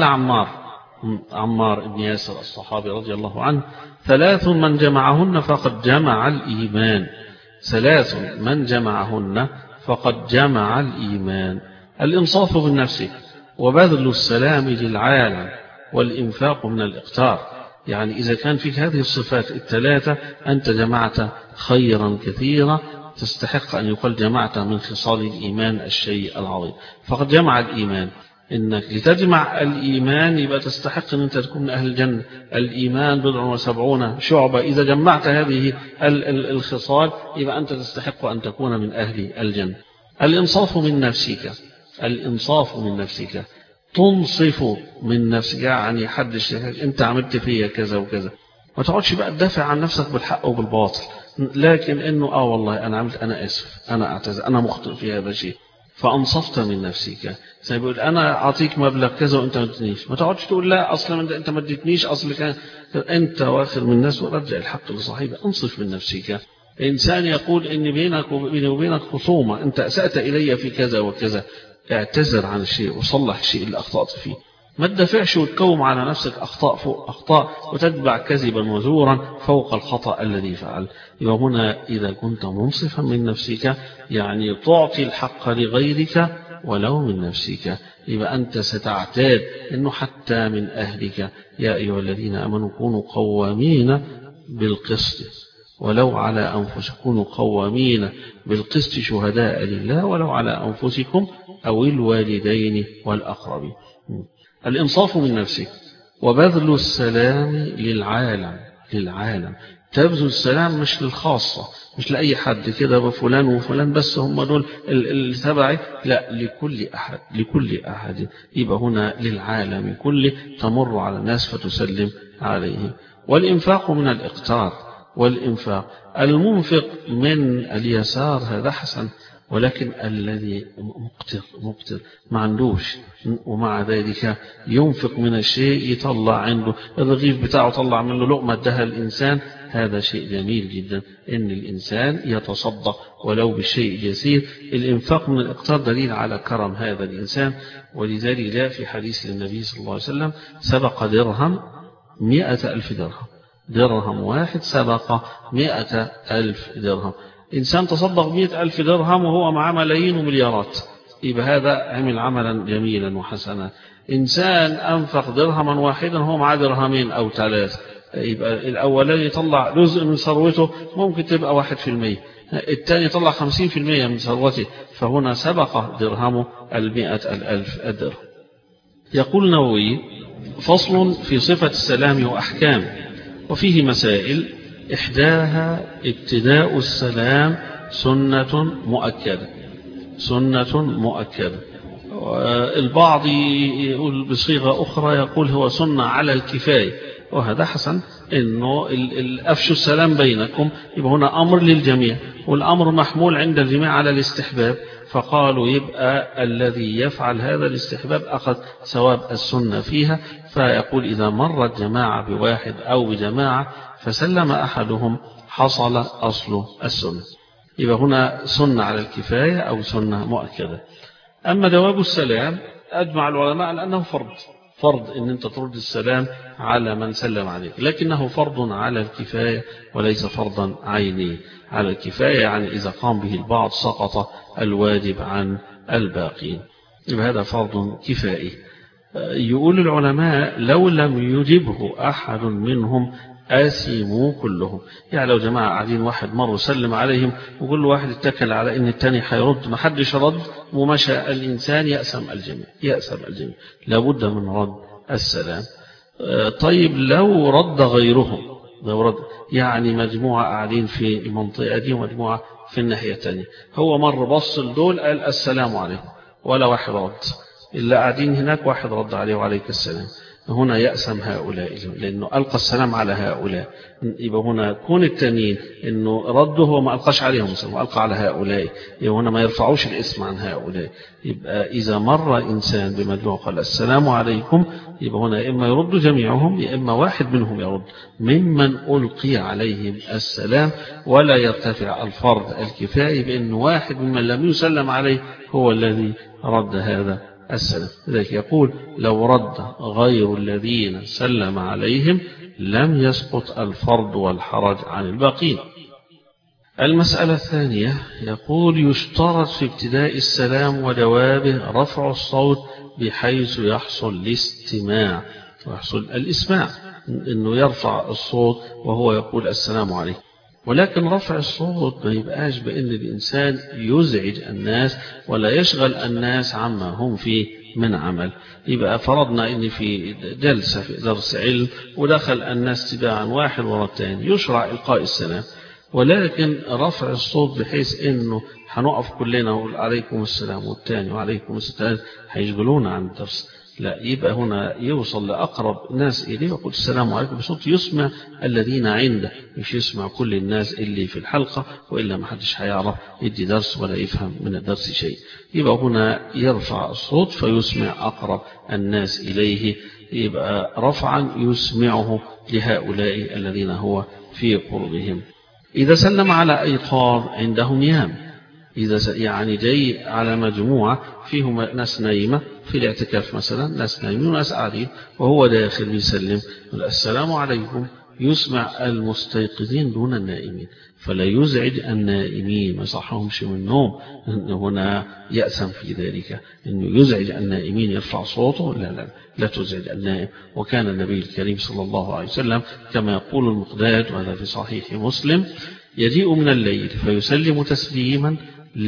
عمار بن ياسر الصحابي رضي الله عنه: 3 من جمعهن فقد جمع الإيمان. 3 من جمعهن فقد جمع الإيمان: الإنصاف بالنفس، وبذل السلام للعالم، والإنفاق من الإقتار. يعني إذا كان فيك هذه الصفات الثلاثة أنت جمعت خيرا كثيرا، تستحق أن يقال جمعت من خصال الإيمان الشيء العظيم. فقد جمع الإيمان. إنك لتجمع الإيمان يبقى تستحق أن أنت تكون من أهل الجنة. الإيمان 70 شعبة. إذا جمعت هذه الخصال يبقى أنت تستحق أن تكون من أهل الجنة. الإنصاف من نفسك. الإنصاف من نفسك، تنصف من نفسك، يعني حد اشتكاك أنت عملت فيا كذا وكذا، ما تقعدش بقى تدافع عن نفسك بالحق وبالباطل، لكن إنه والله أنا عملت، أنا آسف، أنا أعتذر، أنا مخطئ في هذا الشيء، فأنصفت من نفسك. سيقول أنا أعطيك مبلغ كذا وأنت ما ادتنيش، ما تقعدش تقول لا أصلا أنت ما ادتنيش، أصل كان أنت واخر من الناس، ورجع الحق لصاحبه. أنصف من نفسك. إنسان يقول إن بيني وبينك خصومة، أنت أسأت إلي في كذا وكذا، اعتذر عن الشيء وصلح الشيء اللي أخطأت فيه. ما تدافعش وتكوم على نفسك أخطاء فوق أخطاء وتتبع كذبا وزورا فوق الخطأ الذي فعل. يبقى هنا إذا كنت منصفا من نفسك يعني تعطي الحق لغيرك ولو من نفسك، يبقى أنت ستعتاد أنه حتى من أهلك. يا أيها الذين آمنوا كونوا قوامين بالقسط ولو على أنفسكم، كونوا قوامين بالقسط شهداء لله ولو على أنفسكم أو الوالدين والأقربين. الإنصاف من نفسك، وبذل السلام للعالم. تبذل السلام مش للخاصة، مش لأي حد كده وفلان وفلان بس هم دول اللي تبعي، لا، لكل أحد. يبقى هنا للعالم كله، تمر على الناس فتسلم عليه. والإنفاق من الإقتار. والإنفاق المنفق من اليسار هذا حسن، ولكن الذي مقتر ما عندوش ومع ذلك ينفق من الشيء، يطلع عنده الرغيف بتاعه طلع منه لقمة ادها الإنسان، هذا شيء جميل جدا إن الإنسان يتصدق ولو بالشيء اليسير. الإنفاق من الإقتار دليل على كرم هذا الإنسان، ولذلك جاء في حديث للنبي صلى الله عليه وسلم: سبق درهم 100,000 درهم. درهم واحد سبق 100,000 درهم. إنسان تصدق 100,000 درهم وهو معه ملايين ومليارات، يبقى هذا عمل عملا جميلا وحسنا. إنسان أنفق درهما واحدا وهو معه درهمين أو 3، يبقى الأولاني يطلع جزء من ثروته ممكن تبقى 1%، الثاني يطلع 50% من ثروته، فهنا سبق درهمه 100,000 درهم. يقول النووي: فصل في صفة السلام وأحكام، وفيه مسائل. إحداها ابتداء السلام سنة مؤكدة. البعض يقول بصيغة أخرى، يقول هو سنة على الكفاية، وهذا حسن، إنه أفشوا السلام بينكم، يبقى هنا أمر للجميع، والأمر محمول عند الجميع على الاستحباب، فقالوا يبقى الذي يفعل هذا الاستحباب أخذ ثواب السنة فيها. فيقول إذا مرت جماعة بواحد أو بجماعة فسلم أحدهم حصل أصل السنة، يبقى هنا سنة على الكفاية أو سنة مؤكدة. أما جواب السلام أجمع العلماء على أنه فرض إن أنت ترد السلام على من سلم عليك، لكنه فرض على الكفاية وليس فرضا عيني. على الكفاية يعني إذا قام به البعض سقط الواجب عن الباقين. يبقى هذا فرض كفائي. يقول العلماء لو لم يجبه أحد منهم آثموا كلهم. يعني لو جماعة قاعدين واحد مر وسلم عليهم وكل واحد اتكل على ان التاني هيرد، ما حدش رد ومشى الإنسان، يأثم الجميع. لابد من رد السلام. طيب لو رد غيرهم، يعني مجموعة قاعدين في المنطقة دي ومجموعة في الناحية الثانية، هو مر بص لدول قال السلام عليكم ولا واحد رد، اللي قاعدين هناك واحد رد عليه وعليك السلام، هنا يأسم هؤلاء لأنه ألقى السلام على هؤلاء. يبقى هنا كون التانيين إنه رده هو ما ألقاش عليهم السلام وألقى على هؤلاء، يبقى هنا ما يرفعوش الاسم عن هؤلاء. يبقى إذا مر إنسان بمجموعة قال السلام عليكم، يبقى هنا إما يرد جميعهم يا إما واحد منهم يرد ممن ألقي عليهم السلام، ولا يرتفع الفرض الكفائي بأن واحد ممن لم يسلم عليه هو الذي رد هذا السلام. لذلك يقول لو رد غير الذين سلم عليهم لم يسقط الفرض والحرج عن الباقين. المسألة الثانية يقول يشترط في ابتداء السلام وجوابه رفع الصوت بحيث يحصل الاستماع ويحصل الإسماع، إنه يرفع الصوت وهو يقول السلام عليكم. ولكن رفع الصوت ما يبقاش بأن الإنسان يزعج الناس ولا يشغل الناس عما هم فيه من عمل. يبقى فرضنا أن في جلسة في درس علم ودخل الناس تباعا واحد وراء الثاني، يشرع إلقاء السلام، ولكن رفع الصوت بحيث أنه هنقف كلنا ونقول عليكم السلام والثاني وعليكم السلام هيشغلونا عن الدرس. لا، يبقى هنا يوصل لأقرب ناس إليه ويقول السلام عليكم بصوت يسمع الذين عنده، مش يسمع كل الناس اللي في الحلقة، وإلا ما حدش هيعرف يدي درس ولا يفهم من الدرس شيء. يبقى هنا يرفع الصوت فيسمع أقرب الناس إليه، يبقى رفعا يسمعه لهؤلاء الذين هو في قربهم. إذا سلم على أيقاظ عندهم نيام، إذا يعني جاي على مجموعة فيهم ناس نايمة في الاعتكاف مثلا، ناس نايمين وناس قاعدين وهو داخل يسلم السلام عليكم، يسمع المستيقظين دون النائمين، فلا يزعج النائمين، ما يصحهمش من النوم. هنا يأثم في ذلك إنه يزعج النائمين يرفع صوته، لا تزعج النائم. وكان النبي الكريم صلى الله عليه وسلم كما يقول المقداد وهذا في صحيح مسلم يجيء من الليل فيسلم تسليما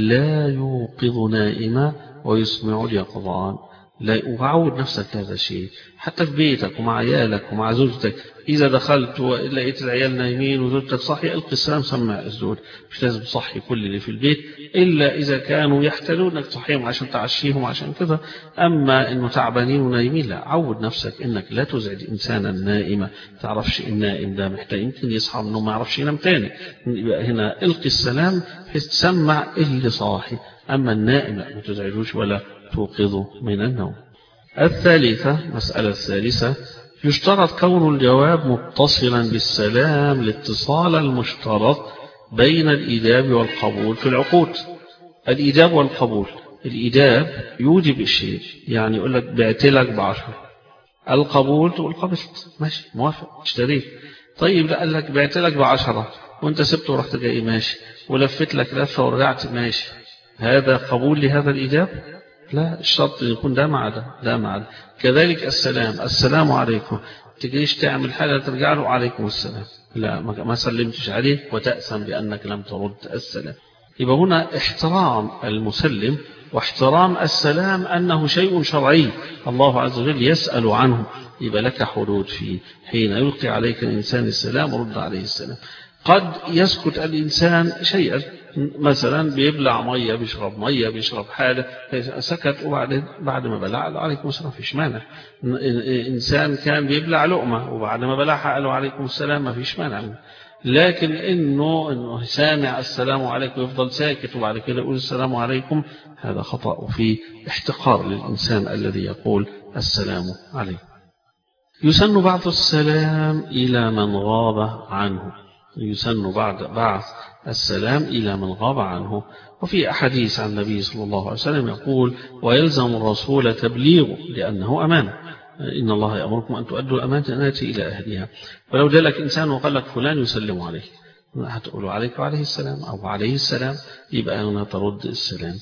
لا يوقظ نائما ويسمع اليقظان. لا، وعود نفسك هذا الشيء حتى في بيتك ومع عيالك ومع زوجتك. إذا دخلت ولقيت العيال نايمين وزوجتك صحي ألقي السلام، سمع الزوج، مش لازم تصحي كل اللي في البيت إلا إذا كانوا يحتاجون أنك تصحيهم عشان تعشيهم عشان كذا. أما إنه تعبانين ونايمين لا، عود نفسك إنك لا تزعج إنسانا نائما. تعرفش النائم ده محتاج يمكن يصحى منه ما يعرفش ينام تاني، يبقى هنا ألقي السلام بحيث تسمع اللي صاحي، أما النائم لا، ما تزعجوش ولا توقظه من النوم. مسألة الثالثة يشترط كون الجواب متصلا بالسلام الاتصال المشترط بين الإيجاب والقبول في العقود. الإيجاب والقبول، الإيجاب يوجب الشيء، يعني يقول لك بعت لك ب10، القبول تقول قبلت ماشي موافق اشتريت. طيب لا، قال لك بعت لك ب10 وانت سبته ورحت جاي ماشي، ولفت لك لفة ورجعت ماشي، هذا قبول لهذا الإيجاب؟ لا، الشرط يكون ده مع ده. كذلك السلام عليكم، تجيش تعمل حاجة ترجع له عليكم السلام، لا ما سلمتش عليه وتأثم بأنك لم ترد السلام. يبقى هنا احترام المسلم واحترام السلام أنه شيء شرعي الله عز وجل يسأل عنه، يبقى لك حدود فيه. حين يلقي عليك الإنسان السلام رد عليه السلام. قد يسكت الإنسان شيئا، مثلا بيبلع مية، بيشرب مية، بيشرب حاجة، سكت وبعد ما بلع قال عليكم السلام، فيش مانع. إنسان كان بيبلع لقمة وبعد ما بلعها قالوا عليكم السلام، ما فيش مانع. لكن إنه سامع السلام عليكم يفضل ساكت وبعد كده يقول السلام عليكم، هذا خطأ وفيه احتقار للإنسان الذي يقول السلام عليكم. يسن بعض السلام إلى من غاب عنه، يسن بعض السلام إلى من غاب عنه. وفي أحاديث عن النبي صلى الله عليه وسلم يقول ويلزم الرسول تبليغه لأنه أمانة، إن الله يأمركم أن تؤدوا الأمانة إلى أهلها. فلو جاء لك إنسان وقال لك فلان يسلم عليك، هتقول عليك وعليه السلام أو عليه السلام، يبقى هنا ترد السلام.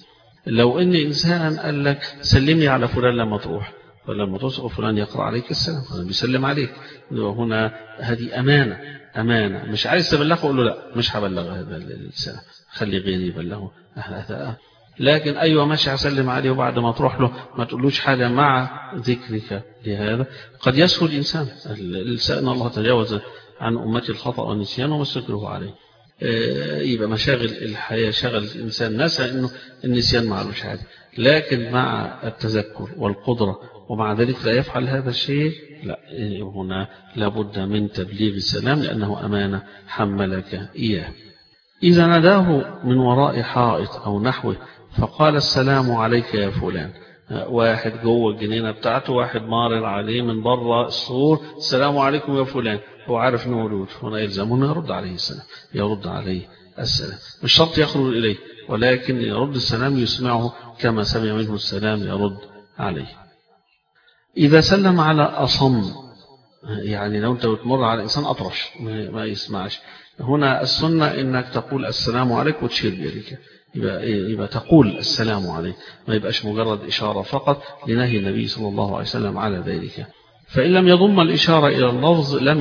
لو إن إنسان قال لك سلمي على فلان لما تروح، فلما تصغر فلان يقرأ عليك السلام، فلان بيسلم عليك. وهنا هذه أمانة مش عايز تبلغه، قول له لا مش هبلغ هذا السلام، خلي غيري يبلغه. لكن أيوة ماشي هسلم عليه، وبعد ما تروح له ما تقولوش حاجة مع ذكرك لهذا. قد يسهو الإنسان إن الله تجاوز عن أمتي الخطأ والنسيان وما استكره عليه. يبقى مشاغل الحياة شغل الإنسان، نسى إنه النسيان معلوش حاجة، لكن مع التذكر والقدرة ومع ذلك لا يفعل هذا الشيء، لا، هنا لابد من تبليغ السلام لأنه أمانة حملك إياه. إذا ناداه من وراء حائط أو نحوه فقال السلام عليك يا فلان، واحد جوه الجنينة بتاعته، واحد مارر عليه من بره السور، السلام عليكم يا فلان، هو عارف انه موجود، هنا يلزمه انه يرد عليه السلام، يرد عليه السلام، مش شرط يخرج إليه، ولكن يرد السلام يسمعه كما سمع منه السلام يرد عليه. إذا سلم على أصم، يعني لو أنت بتمر على إنسان أطرش ما يسمعش، هنا السنة إنك تقول السلام عليك وتشير بيدك، يبقى تقول السلام عليك، ما يبقاش مجرد إشارة فقط، لنهي النبي صلى الله عليه وسلم على ذلك. فإن لم يضم الإشارة إلى اللفظ لم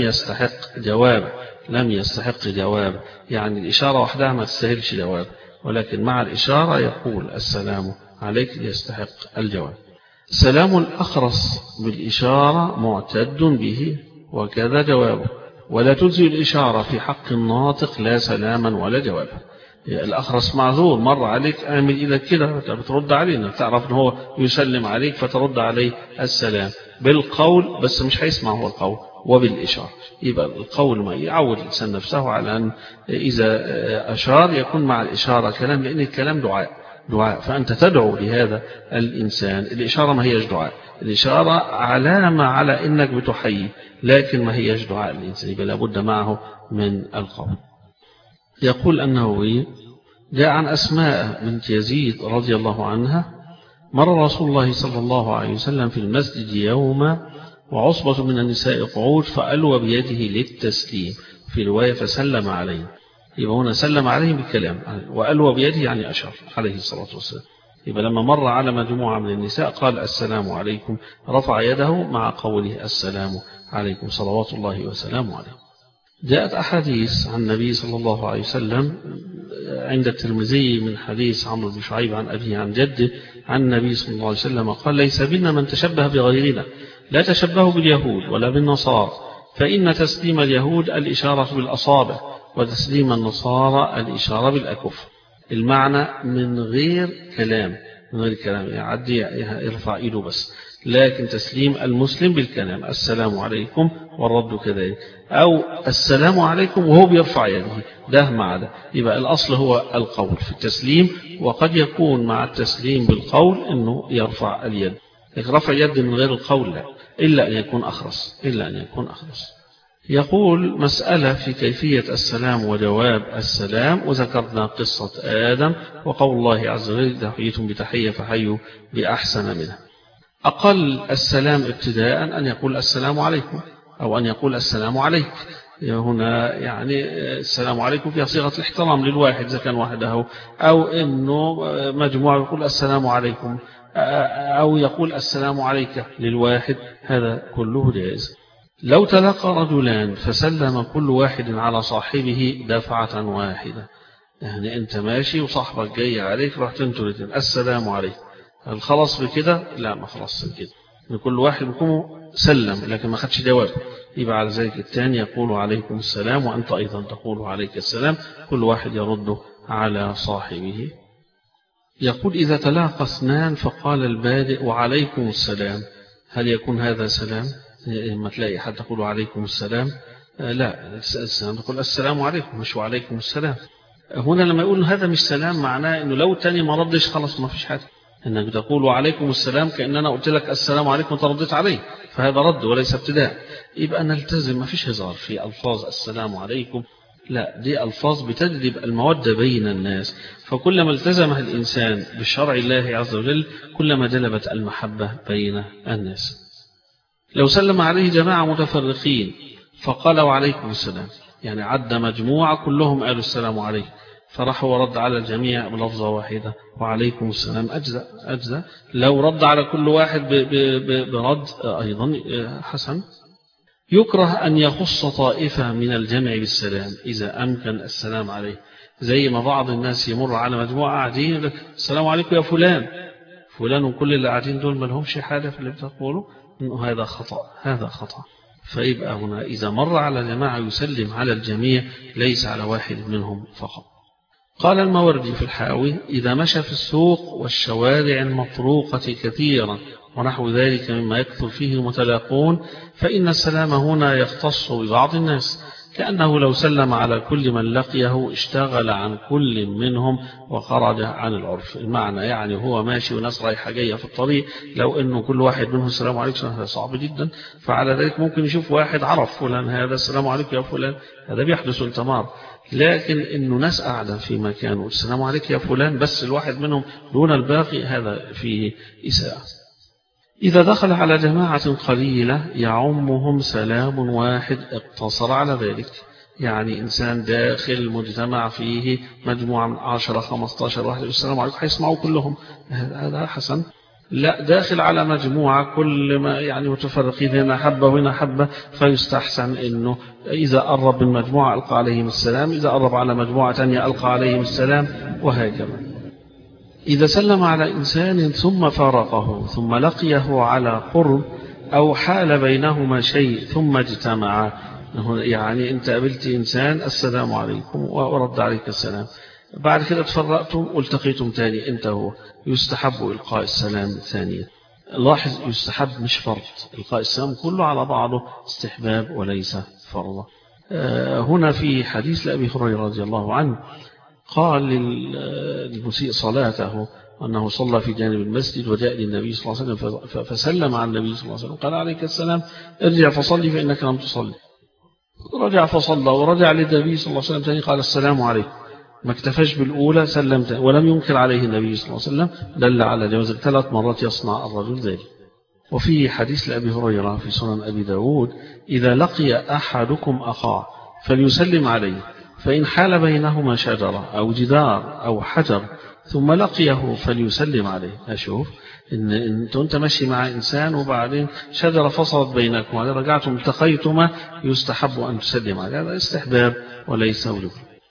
يستحق جواب، يعني الإشارة وحدها ما تستاهلش جواب، ولكن مع الإشارة يقول السلام عليك ليستحق الجواب. سلام الأخرس بالإشارة معتد به وكذا جوابه، ولا تجزي الإشارة في حق الناطق لا سلاما ولا جوابا. الأخرس معذور، مر عليك أعمل إذا كده، بترد عليه، تعرف أنه هو يسلم عليك فترد عليه السلام بالقول، بس مش هيسمع هو القول، وبالإشارة. يبقى القول ما يعود الإنسان نفسه على أن إذا أشار يكون مع الإشارة كلام، لأن الكلام دعاء، فأنت تدعو لهذا الإنسان. الإشارة ما هيش دعاء، الإشارة علامة على إنك بتحيي، لكن ما هيش دعاء الإنسان، يبقى لابد معه من القول. يقول النووي: جاء عن أسماء بنت يزيد رضي الله عنها: مر رسول الله صلى الله عليه وسلم في المسجد يوما وعصبة من النساء قعود، فألوى بيده للتسليم، في رواية فسلم عليه. يبقى هنا سلم عليه بالكلام، وألوى بيده يعني أشار عليه الصلاة والسلام. يبقى لما مر على مجموعة من النساء قال السلام عليكم، رفع يده مع قوله السلام عليكم صلوات الله وسلامه عليه. جاءت أحاديث عن النبي صلى الله عليه وسلم عند الترمذي من حديث عمرو بن شعيب عن أبيه عن جده عن النبي صلى الله عليه وسلم قال: ليس بنا من تشبه بغيرنا، لا تشبهوا باليهود ولا بالنصارى، فإن تسليم اليهود الإشارة بالأصابع، وتسليم النصارى الإشارة بالأكف. المعنى من غير كلام يعدي يرفع إيده بس، لكن تسليم المسلم بالكلام السلام عليكم، والرد كذلك، أو السلام عليكم وهو بيرفع يده، ده مع ده. يبقى الأصل هو القول في التسليم، وقد يكون مع التسليم بالقول أنه يرفع اليد، رفع يد من غير القول لا، إلا أن يكون أخرس. يقول: مسألة في كيفية السلام وجواب السلام، وذكرنا قصة آدم وقول الله عز وجل: تحييتم بتحية فحيوا بأحسن منها. أقل السلام ابتداء أن يقول السلام عليكم، أو أن يقول السلام عليك. هنا يعني السلام عليكم فيها صيغة الاحترام للواحد إذا كان وحده، أو أنه مجموعة يقول السلام عليكم، أو يقول السلام عليك للواحد، هذا كله جائز. لو تلقى رجلان فسلم كل واحد على صاحبه دفعة واحدة، يعني أنت ماشي وصاحبك جاي عليك، رحت انتوا الاثنين السلام عليكم، هل خلص بكده؟ لا، ما خلص بكده، كل واحد منكم سلم لكن ما خدش جواب. يبقى على ذلك الثاني يقول عليكم السلام، وأنت أيضا تقول عليك السلام، كل واحد يرد على صاحبه. يقول: إذا تلاقى اثنان فقال البادئ وعليكم السلام، هل يكون هذا سلام؟ ما تلاقي حد تقول عليكم السلام، لا، السلام تقول السلام عليكم مش وعليكم السلام. هنا لما يقول هذا مش سلام، معناه انه لو تاني ما ردش خلاص ما فيش حاجه، انك تقول وعليكم السلام كأن انا قلت لك السلام عليكم وترديت عليه، فهذا رد وليس ابتداء. يبقى نلتزم، ما فيش هزار في الفاظ السلام عليكم، لا، دي الفاظ بتجلب المودة بين الناس، فكلما التزمها الإنسان بشرع الله عز وجل كلما جلبت المحبة بين الناس. لو سلم عليه جماعة متفرقين فقال وعليكم السلام، يعني عد مجموعة كلهم قالوا السلام عليكم، فراح هو رد على الجميع بلفظة واحدة وعليكم السلام أجزأ. لو رد على كل واحد برد أيضا حسن. يكره أن يخص طائفة من الجمع بالسلام إذا أمكن السلام عليه، زي ما بعض الناس يمر على مجموعة قاعدين السلام عليكم يا فلان وكل اللي قاعدين دول ما لهمش حاجة في اللي بتقوله، إنه هذا خطأ. فيبقى هنا إذا مر على جماعة يسلم على الجميع ليس على واحد منهم فقط. قال الماوردي في الحاوي: إذا مشى في السوق والشوارع المطروقة كثيرا ونحو ذلك مما يكثر فيه المتلاقون فإن السلام هنا يختص ببعض الناس، كأنه لو سلم على كل من لقيه اشتغل عن كل منهم وخرج عن العرف. المعنى يعني هو ماشي وناس رايحة جاية في الطريق، لو أنه كل واحد منهم السلام عليكم هذا صعب جدا، فعلى ذلك ممكن يشوف واحد عرف فلان هذا السلام عليكم يا فلان، هذا بيحدث انتمار. لكن إنه ناس قاعدة في مكان السلام عليك يا فلان بس الواحد منهم دون الباقي، هذا فيه إساءة. إذا دخل على جماعة قليلة يعمهم سلام واحد اقتصر على ذلك، يعني إنسان داخل مجتمع فيه مجموعة من 10-15 واحد السلام عليكم هيسمعوا كلهم، هذا حسن. لا، داخل على مجموعة كل ما يعني متفرقين هنا حبة وهنا حبة، فيستحسن إنه إذا قرب من مجموعة ألقى عليهم السلام، إذا قرب على مجموعة تانية ألقى عليهم السلام، وهكذا. إذا سلم على إنسان ثم فارقه ثم لقيه على قرب أو حال بينهما شيء ثم اجتمعا، يعني أنت قابلت إنسان السلام عليكم ورد عليك السلام، بعد كده تفرقتم والتقيتم تاني أنت هو، يستحب إلقاء السلام ثانيا. لاحظ يستحب مش فرض، إلقاء السلام كله على بعضه استحباب وليس فرض. هنا في حديث لأبي هريرة رضي الله عنه قال للمسيء صلاته أنه صلى في جانب المسجد وجاء للنبي صلى الله عليه وسلم فسلم على النبي صلى الله عليه وسلم قال عليك السلام ارجع فصلي فإنك لم تصلي. رجع فصلى ورجع للنبي صلى الله عليه وسلم ثاني قال السلام عليكم، ما اكتفاش بالأولى سلم ولم ينكر عليه النبي صلى الله عليه وسلم، دل على جواز 3 مرات يصنع الرجل ذلك. وفي حديث لأبي هريرة في سنن أبي داود: إذا لقي أحدكم أخاه فليسلم عليه، فإن حال بينهما شجرة أو جدار أو حجر ثم لقيه فليسلم عليه. أشوف إن أنت ماشي مع إنسان وبعدين شجرة فصلت بينكم وبعدين رجعتم التقيتما، يستحب أن تسلم عليه، هذا استحباب وليس وجوب.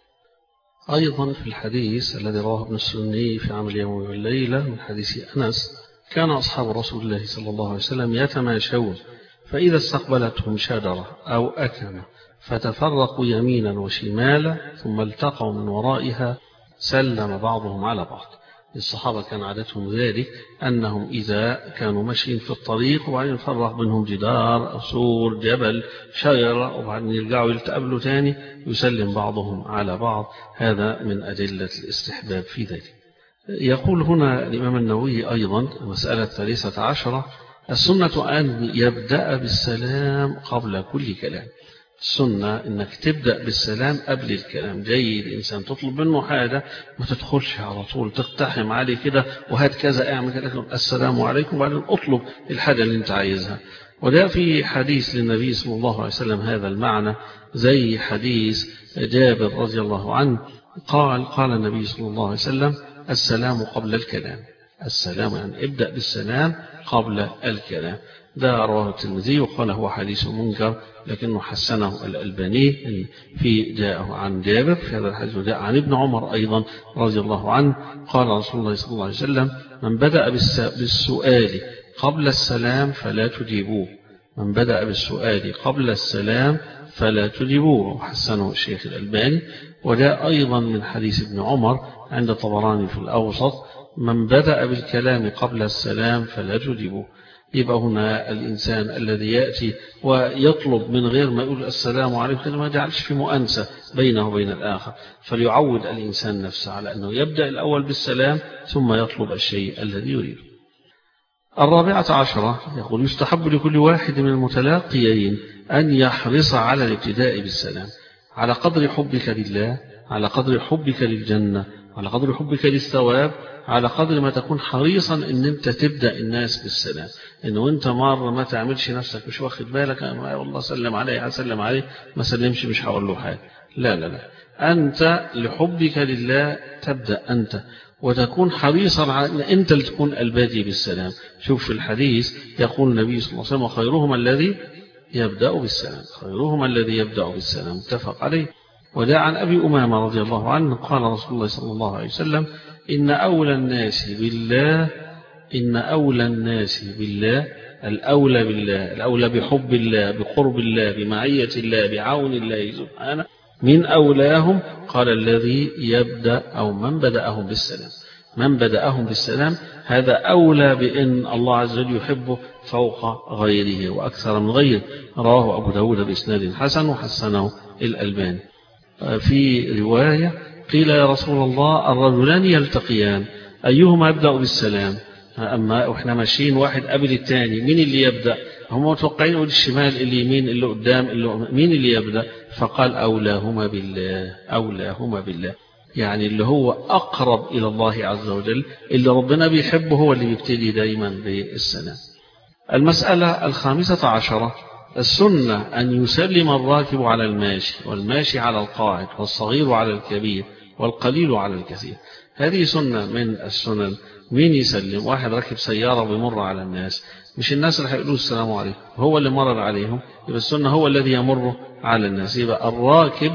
أيضا في الحديث الذي رواه ابن السني في عمل اليوم والليلة من حديث أنس: كان أصحاب رسول الله صلى الله عليه وسلم يتماشون فإذا استقبلتهم شجرة أو أكمة فتفرقوا يمينا وشمالا ثم التقوا من ورائها سلم بعضهم على بعض. الصحابة كان عادتهم ذلك أنهم إذا كانوا ماشيين في الطريق وبعدين فرق بينهم جدار أو سور جبل شجرة وبعدين يرجعوا يلتقبلوا تاني يسلم بعضهم على بعض، هذا من أدلة الاستحباب في ذلك. يقول هنا الإمام النووي أيضا مسألة 13: السنة أن يبدأ بالسلام قبل كل كلام. السنة أنك تبدأ بالسلام قبل الكلام. جاي الإنسان تطلب منه حاجة ما تدخلش على طول تقتحم عليه كده وهات كذا اعمل كذا، السلام عليكم وبعدين أطلب الحاجة اللي أنت عايزها. وده في حديث للنبي صلى الله عليه وسلم هذا المعنى، زي حديث جابر رضي الله عنه قال النبي صلى الله عليه وسلم: السلام قبل الكلام. السلام يعني ابدأ بالسلام قبل الكلام. ده رواه الترمذي وقال هو حديث منكر لكنه حسنه الألباني في جاءه عن جابر في هذا الحديث، وجاء عن ابن عمر أيضا رضي الله عنه قال رسول الله صلى الله عليه وسلم: من بدأ بالسؤال قبل السلام فلا تجيبوه. من بدأ بالسؤال قبل السلام فلا تجيبوه، وحسنه الشيخ الألباني. وجاء أيضا من حديث ابن عمر عند طبراني في الأوسط: من بدأ بالكلام قبل السلام فلا تجيبوه. يبقى هنا الإنسان الذي يأتي ويطلب من غير ما يقول السلام عليكم ما جعلش في مؤانسة بينه وبين الآخر، فليعود الإنسان نفسه على أنه يبدأ الأول بالسلام ثم يطلب الشيء الذي يريده. 14 يقول: يستحب لكل واحد من المتلاقيين أن يحرص على الابتداء بالسلام على قدر حبك لله، على قدر حبك للجنة، على قدر حبك للثواب على قدر ما تكون حريصا ان انت تبدأ الناس بالسلام. انه انت مرة ما تعملش نفسك مش واخد بالك، والله سلم عليه هسلم عليه، ما سلمش مش هقول له حاجة. لا لا لا، أنت لحبك لله تبدأ أنت وتكون حريصا على أنت اللي تكون البادي بالسلام. شوف في الحديث يقول النبي صلى الله عليه وسلم: خيرهم الذي يبدأ بالسلام، خيرهم الذي يبدأ بالسلام، متفق عليه. وجاء عن أبي أمامة رضي الله عنه قال رسول الله صلى الله عليه وسلم: إن أولى الناس بالله الأولى بالله، الأولى بحب الله، بقرب الله، بمعية الله، بعون الله سبحانه، من أولاهم قال الذي يبدأ أو من بدأهم بالسلام. من بدأهم بالسلام هذا أولى بأن الله عز وجل يحبه فوق غيره وأكثر من غيره. رواه أبو داود بإسناد حسن وحسنه الألباني. في رواية قيل: يا رسول الله الرجلان يلتقيان أيهما يبدأ بالسلام؟ أما وإحنا ماشيين واحد قبل الثاني، مين اللي يبدأ؟ هم متوقعين يقول الشمال، اليمين، اللي قدام، مين اللي يبدأ؟ فقال: أولاهما بالله، أولاهما بالله، يعني اللي هو أقرب إلى الله عز وجل، اللي ربنا بيحبه هو اللي بيبتدي دايما بالسلام. المسألة 15: السنة أن يسلم الراكب على الماشي، والماشي على القاعد، والصغير على الكبير، والقليل على الكثير. هذه سنة من السنن. مين يسلم؟ واحد راكب سيارة بيمر على الناس، مش الناس اللي هيقولوا السلام عليكم، هو اللي مرر عليهم، يبقى السنة هو الذي يمر على الناس، يبقى الراكب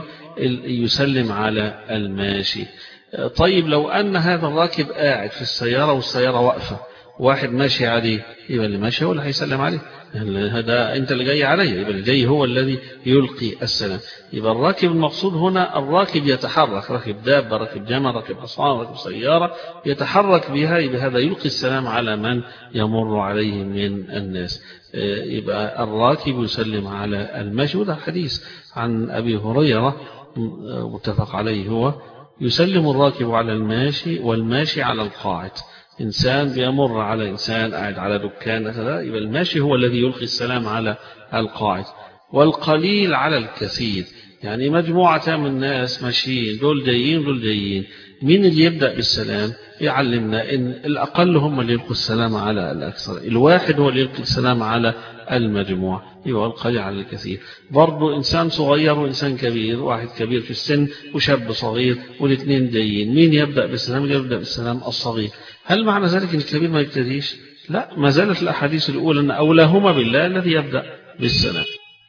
يسلم على الماشي. طيب لو أن هذا الراكب قاعد في السيارة والسيارة واقفة، واحد ماشي عليه، يبقى اللي ماشي هو اللي هيسلم عليه. هذا أنت اللي جاي عليه، يبقى اللي جاي هو الذي يلقي السلام. يبقى الراكب المقصود هنا الراكب يتحرك، راكب دابة، راكب جمل، راكب حصان، راكب سيارة يتحرك بها، يبقى هذا يلقي السلام على من يمر عليه من الناس. يبقى الراكب يسلم على الماشي. وده حديث عن أبي هريرة متفق عليه، هو يسلم الراكب على الماشي والماشي على القاعد. إنسان بيمر على إنسان قاعد على دكان، يبقى الماشي هو الذي يلقي السلام على القاعد. والقليل على الكثير، يعني مجموعة من الناس ماشيين، دول جايين دول جايين، مين اللي يبدأ بالسلام؟ يعلمنا إن الأقل هم اللي يلقوا السلام على الأكثر، الواحد هو اللي يلقي السلام على المجموعة، يبقى القليل على الكثير. برضو إنسان صغير وإنسان كبير، واحد كبير في السن وشاب صغير، والاثنين جايين، مين يبدأ بالسلام؟ يبدأ بالسلام الصغير. هل معنى ذلك أن الكبير ما يبتديش؟ لا، ما زالت الأحاديث الأولى أن أولاهما بالله الذي يبدأ بالسلام.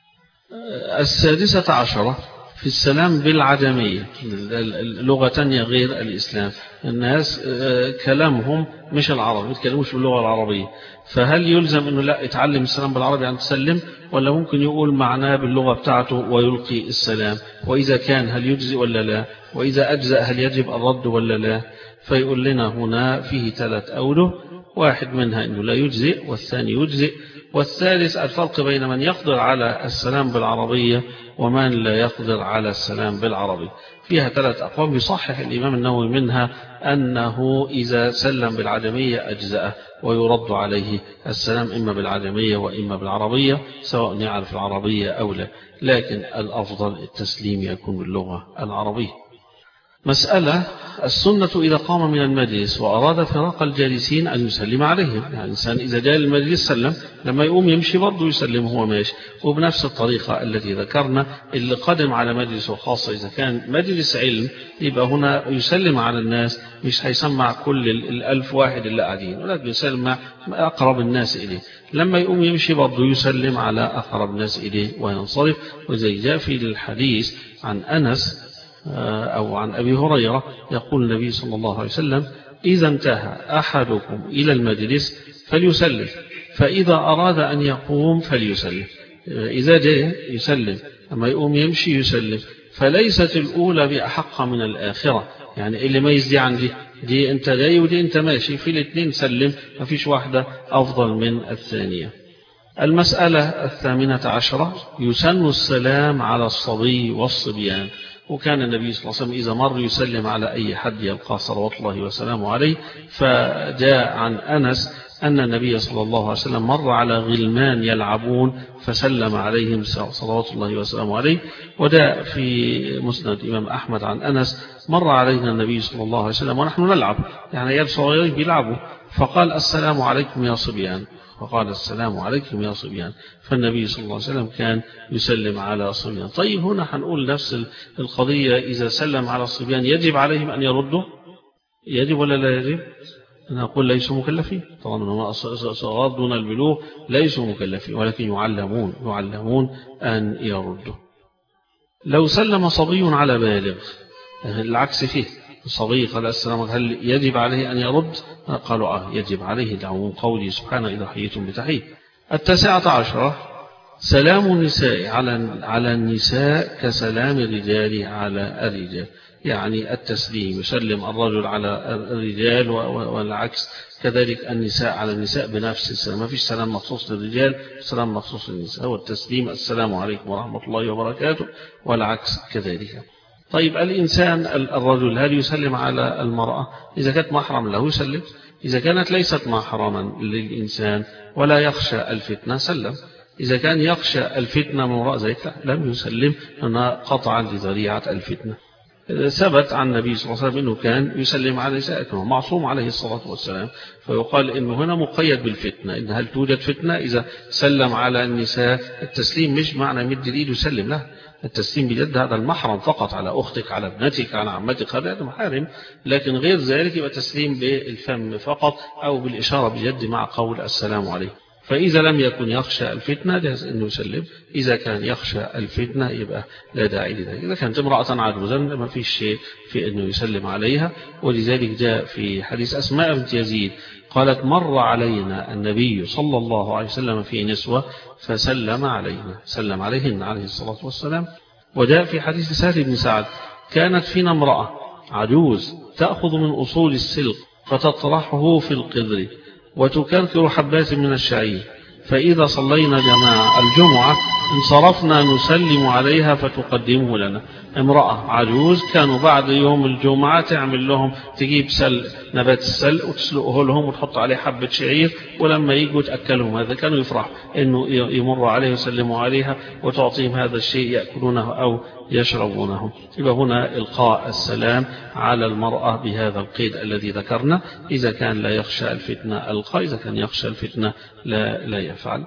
16 في السلام بالعجمية، لغة تانية غير الإسلام. الناس كلامهم مش العربي، ما يتكلموش باللغة العربية، فهل يلزم أنه لا يتعلم السلام بالعربي عن تسلم، ولا ممكن يقول معناه باللغة بتاعته ويلقي السلام؟ وإذا كان هل يجزئ ولا لا؟ وإذا أجزأ هل يجب الرد ولا لا؟ فيقول لنا هنا فيه 3 أوجه، واحد منها أنه لا يجزئ، والثاني يجزئ، والثالث الفرق بين من يقدر على السلام بالعربية ومن لا يقدر على السلام بالعربي. فيها 3 أقوال يصحح الإمام النووي منها أنه إذا سلم بالعجمية أجزأه، ويرد عليه السلام إما بالعجمية وإما بالعربية، سواء يعرف العربية أو لا، لكن الأفضل التسليم يكون باللغة العربية. مسألة: السنة إذا قام من المجلس وأراد فراق الجالسين أن يسلم عليهم، يعني الإنسان إذا جاء المجلس سلم، لما يقوم يمشي برضه يسلم هو ماشي. وبنفس الطريقة التي ذكرنا، اللي قدم على مجلس، وخاصة إذا كان مجلس علم، يبقى هنا يسلم على الناس، مش هيسمع كل 1000 واحد اللي قاعدين، ولكن يسلم أقرب الناس إليه. لما يقوم يمشي برضه يسلم على أقرب الناس إليه وينصرف. وزي جاء في الحديث عن أنس أو عن أبي هريرة يقول النبي صلى الله عليه وسلم: إذا انتهى أحدكم إلى المجلس فليسلم، فإذا أراد أن يقوم فليسلم. إذا جاء يسلم، أما يقوم يمشي يسلم، فليست الأولى بأحق من الآخرة، يعني اللي ما يزدي عن دي أنت جاي ودي أنت ماشي، في الاثنين سلم، ما فيش واحدة أفضل من الثانية. المسألة 18: يسن السلام على الصبي والصبيان. وكان النبي صلى الله عليه وسلم إذا مر يسلم على أي حد يلقاه صلوات الله وسلامه عليه. فجاء عن أنس أن النبي صلى الله عليه وسلم مر على غلمان يلعبون فسلم عليهم صلوات الله وسلامه عليه. وده في مسند الإمام أحمد عن أنس: مر علينا النبي صلى الله عليه وسلم ونحن نلعب، يعني عيال صغيرين بيلعبوا، فقال: السلام عليكم يا صبيان. فقال: السلام عليكم يا صبيان. فالنبي صلى الله عليه وسلم كان يسلم على صبيان. طيب هنا هنقول نفس القضية: إذا سلم على الصبيان يجب عليهم أن يردوا؟ يجب ولا لا يجب؟ أنا أقول ليسوا مكلفين، طبعا هم صغار دون البلوغ ليسوا مكلفين، ولكن يعلمون أن يردوا. لو سلم صبي على بالغ، العكس فيه، صبي قال السلام، هل يجب عليه أن يرد؟ قالوا يجب عليه، دعوه قوله سبحانه: إذا حييتم بتحية. 19 سلام النساء على النساء كسلام الرجال على الرجال، يعني التسليم، يسلم الرجل على الرجال والعكس، كذلك النساء على النساء بنفس السلام، ما فيش سلام مخصوص للرجال، سلام مخصوص للنساء، هو التسليم: السلام عليكم ورحمة الله وبركاته، والعكس كذلك. طيب الإنسان الرجل هل يسلم على المرأة؟ إذا كانت محرم له يسلم، إذا كانت ليست محرما للإنسان ولا يخشى الفتنة سلم، إذا كان يخشى الفتنة من وراء ذلك لم يسلم، أنها قطعا لذريعة الفتنة. ثبت عن النبي صلى الله عليه وسلم أنه كان يسلم على نسائه، معصوم عليه الصلاة والسلام، فيقال إنه هنا مقيد بالفتنة، إن هل توجد فتنة إذا سلم على النساء. التسليم مش معنى مد الإيد وسلم، لا، التسليم بجد هذا المحرم فقط، على أختك، على ابنتك، على عمتك، هذا محارم، لكن غير ذلك يبقى تسليم بالفم فقط أو بالإشارة بجد مع قول السلام عليكم. فإذا لم يكن يخشى الفتنة جاز أنه يسلم، إذا كان يخشى الفتنة يبقى لا داعي لذلك. إذا كانت امرأة عجوزا ما فيش شيء في أنه يسلم عليها، ولذلك جاء في حديث أسماء بنت يزيد قالت: مر علينا النبي صلى الله عليه وسلم في نسوة فسلم علينا، سلم عليهن عليه الصلاة والسلام. وجاء في حديث سهل بن سعد: كانت فينا امرأة عجوز تأخذ من أصول السلق فتطرحه في القدر وتكركر حبات من الشعير، فإذا صلينا جماعة الجمعة انصرفنا نسلم عليها فتقدمه لنا. امرأة عجوز كانوا بعد يوم الجمعة تعمل لهم، تجيب نبات السلق وتسلقه لهم وتحط عليه حبة شعير، ولما يجوا تأكلهم هذا، كانوا يفرح إنه يمر عليه ويسلموا عليها وتعطيهم هذا الشيء يأكلونه أو يشربونه. يبقى هنا إلقاء السلام على المرأة بهذا القيد الذي ذكرنا، إذا كان لا يخشى الفتنة ألقى، إذا كان يخشى الفتنة لا يفعل.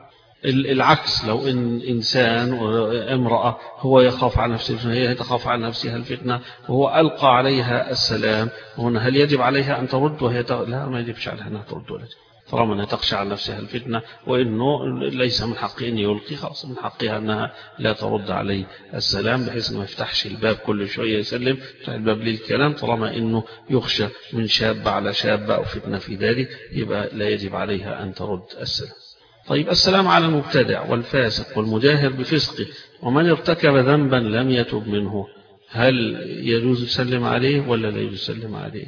العكس، لو إن إنسان امرأة هو يخاف على نفسه، هي تخاف على نفسها الفتنة وهو ألقى عليها السلام، هنا هل يجب عليها أن ترد وهي لا، ما يجبش عليها أنها ترد ولا طالما أنها تخشى على نفسها الفتنة، وإنه ليس من حقه أن يلقي، خلاص من حقها أنها لا ترد عليه السلام، بحيث أنه ما يفتحش الباب كل شوية يسلم، يفتح الباب للكلام، طالما أنه يخشى من شاب على شاب أو فتنة في ذلك، يبقى لا يجب عليها أن ترد السلام. طيب السلام على المبتدع والفاسق والمجاهر بفسقه ومن ارتكب ذنبا لم يتب منه، هل يجوز يسلم عليه ولا لا يجوز يسلم عليه؟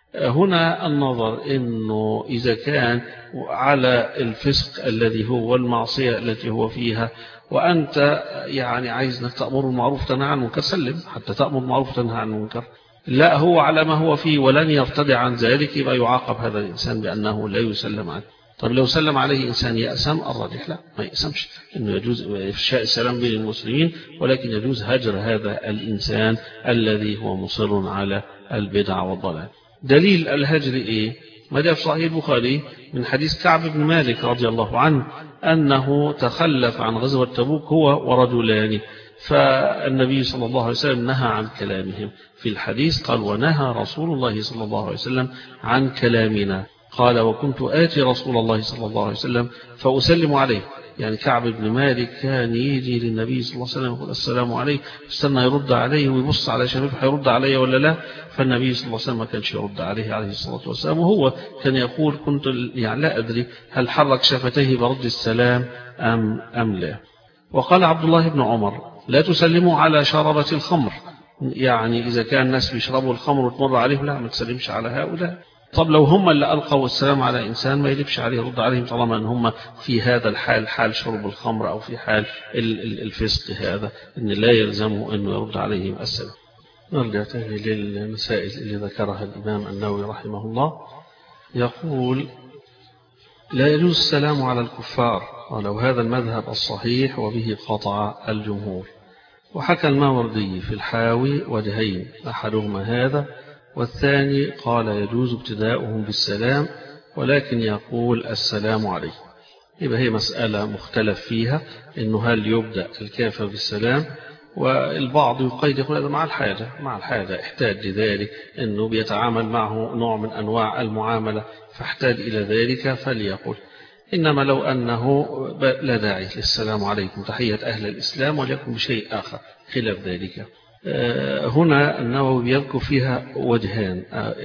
هنا النظر إنه إذا كان على الفسق الذي هو المعصية التي هو فيها، وأنت يعني عايز أنك تأمر بالمعروف تنهى عن المنكر، سلم حتى تأمر بالمعروف تنهى عن المنكر. لا، هو على ما هو فيه ولن يرتدع عن ذلك، يبقى يعاقب هذا الإنسان بأنه لا يسلم عنه. طب لو سلم عليه إنسان يأسم، الراجح لا، ما يأسمش، إنه يجوز إفشاء السلام بين المسلمين، ولكن يجوز هجر هذا الإنسان الذي هو مصر على البدع والضلال. دليل الهجر إيه؟ ما جاء في صحيح البخاري من حديث كعب بن مالك رضي الله عنه أنه تخلف عن غزوة تبوك هو ورجلان، فالنبي صلى الله عليه وسلم نهى عن كلامهم. في الحديث قال: ونهى رسول الله صلى الله عليه وسلم عن كلامنا. قال: وكنت آتي رسول الله صلى الله عليه وسلم فأسلم عليه. يعني كعب بن مالك كان يجي للنبي صلى الله عليه وسلم يقول السلام عليه، استنى يرد عليه ويبص على شبابه هيرد عليه ولا لا، فالنبي صلى الله عليه وسلم ما كانش يرد عليه عليه الصلاة والسلام، وهو كان يقول: كنت يعني لا أدري هل حرك شفتيه برد السلام أم لا. وقال عبد الله بن عمر: لا تسلموا على شربة الخمر، يعني إذا كان الناس بيشربوا الخمر وتمر عليهم لا، ما تسلمش على هؤلاء. طب لو هم اللي ألقوا السلام على إنسان ما يجبش عليه يرد عليهم، طالما أن هم في هذا الحال، حال شرب الخمر أو في حال الفسق، هذا أن لا يلزمه أنه يرد عليهم السلام. نرجع تاني للمسائل اللي ذكرها الإمام النووي رحمه الله. يقول: لا يجوز السلام على الكفار، ولو هذا المذهب الصحيح وبه قطع الجمهور. وحكى الماوردي في الحاوي وجهين، أحدهما هذا، والثاني قال يجوز ابتداؤهم بالسلام ولكن يقول السلام عليكم. يبقى هي مسألة مختلف فيها، إنه هل يبدأ الكافر بالسلام، والبعض يقيد يقول هذا مع الحاجة احتاج لذلك، إنه بيتعامل معه نوع من أنواع المعاملة فاحتاج إلى ذلك فليقل. إنما لو أنه لا داعي للسلام عليكم تحية أهل الإسلام وليكن بشيء آخر خلاف ذلك. هنا النووي يذكر فيها وجهان،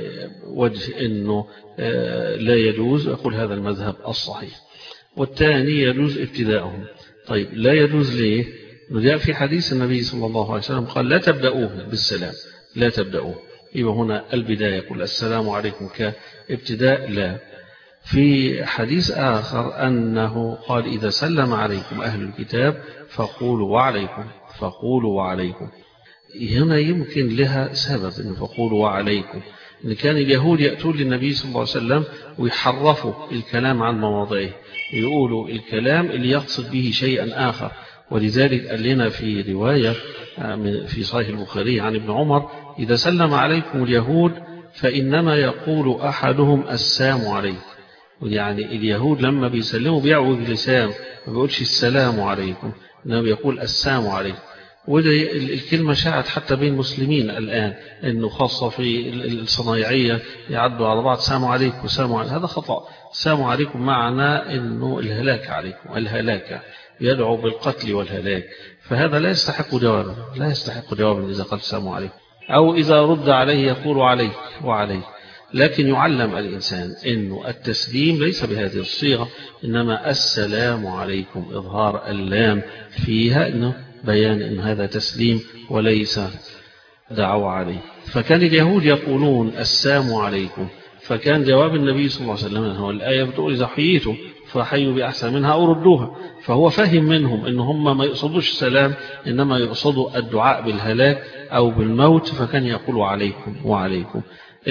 وجه أنه لا يجوز، أقول هذا المذهب الصحيح، والثاني يجوز ابتداءهم. طيب لا يجوز ليه؟ جاء في حديث النبي صلى الله عليه وسلم قال لا تبدأوه بالسلام، لا تبدأوه. يبقى هنا البداية يقول السلام عليكم كابتداء لا. في حديث آخر أنه قال إذا سلم عليكم أهل الكتاب فقولوا وعليكم، فقولوا وعليكم. هنا يمكن لها سبب أن فقولوا وعليكم، إن كان اليهود يأتون للنبي صلى الله عليه وسلم ويحرفوا الكلام عن مواضعه، يقولوا الكلام اللي يقصد به شيئا آخر. ولذلك قال لنا في رواية في صحيح البخاري عن ابن عمر إذا سلم عليكم اليهود فإنما يقول أحدهم السلام عليكم. يعني اليهود لما بيسلموا بيعوذ لسان، ما بيقولش السلام عليكم، إنما بيقول السلام عليكم. وده الكلمة شاعت حتى بين المسلمين الآن، إنه خاصة في الصنايعية يعدوا على بعض سلام عليكم سلام عليكم، هذا خطأ. سلام عليكم معنى إنه الهلاك عليكم، الهلاك يدعو بالقتل والهلاك، فهذا لا يستحق جوابا، لا يستحق جوابا إذا قال السلام عليكم، أو إذا رد عليه يقول عليك وعليك. لكن يعلم الإنسان إنه التسليم ليس بهذه الصيغة، إنما السلام عليكم، إظهار اللام فيها إنه بيان إن هذا تسليم وليس دعوة عليه. فكان اليهود يقولون السلام عليكم، فكان جواب النبي صلى الله عليه وسلم هو الآية بتقول إذا حييتم فحيوا بأحسن منها أو ردوها. فهو فهم منهم إن هم ما يقصدوش السلام، إنما يقصدوا الدعاء بالهلاك أو بالموت، فكان يقول عليكم وعليكم.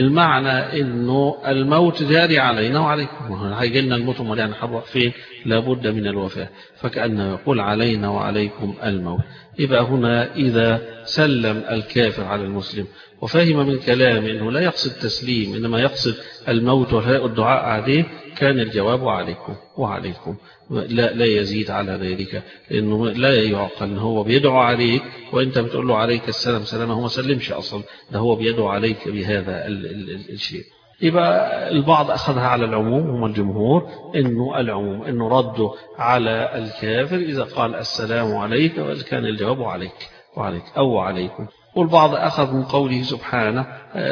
المعنى إنه الموت جاري علينا وعليكم، هيجي لنا الموت وما نحرق فين، لابد من الوفاة، فكأنه يقول علينا وعليكم الموت. يبقى هنا إذا سلم الكافر على المسلم وفهم من كلامه إنه لا يقصد تسليم إنما يقصد الموت والدعاء عليه، كان الجواب عليكم وعليكم، لا يزيد على ذلك، لأنه لا يعقل هو بيدعو عليك وإنت بتقول له عليك السلام سلامة، هو ما سلمش أصلا، ده هو بيدعو عليك بهذا الشيء. يبقى البعض أخذها على العموم، هم الجمهور إنه العموم إنه ردوا على الكافر إذا قال السلام عليك، وإذا كان الجواب عليك وعليك أو عليكم. والبعض أخذ من قوله سبحانه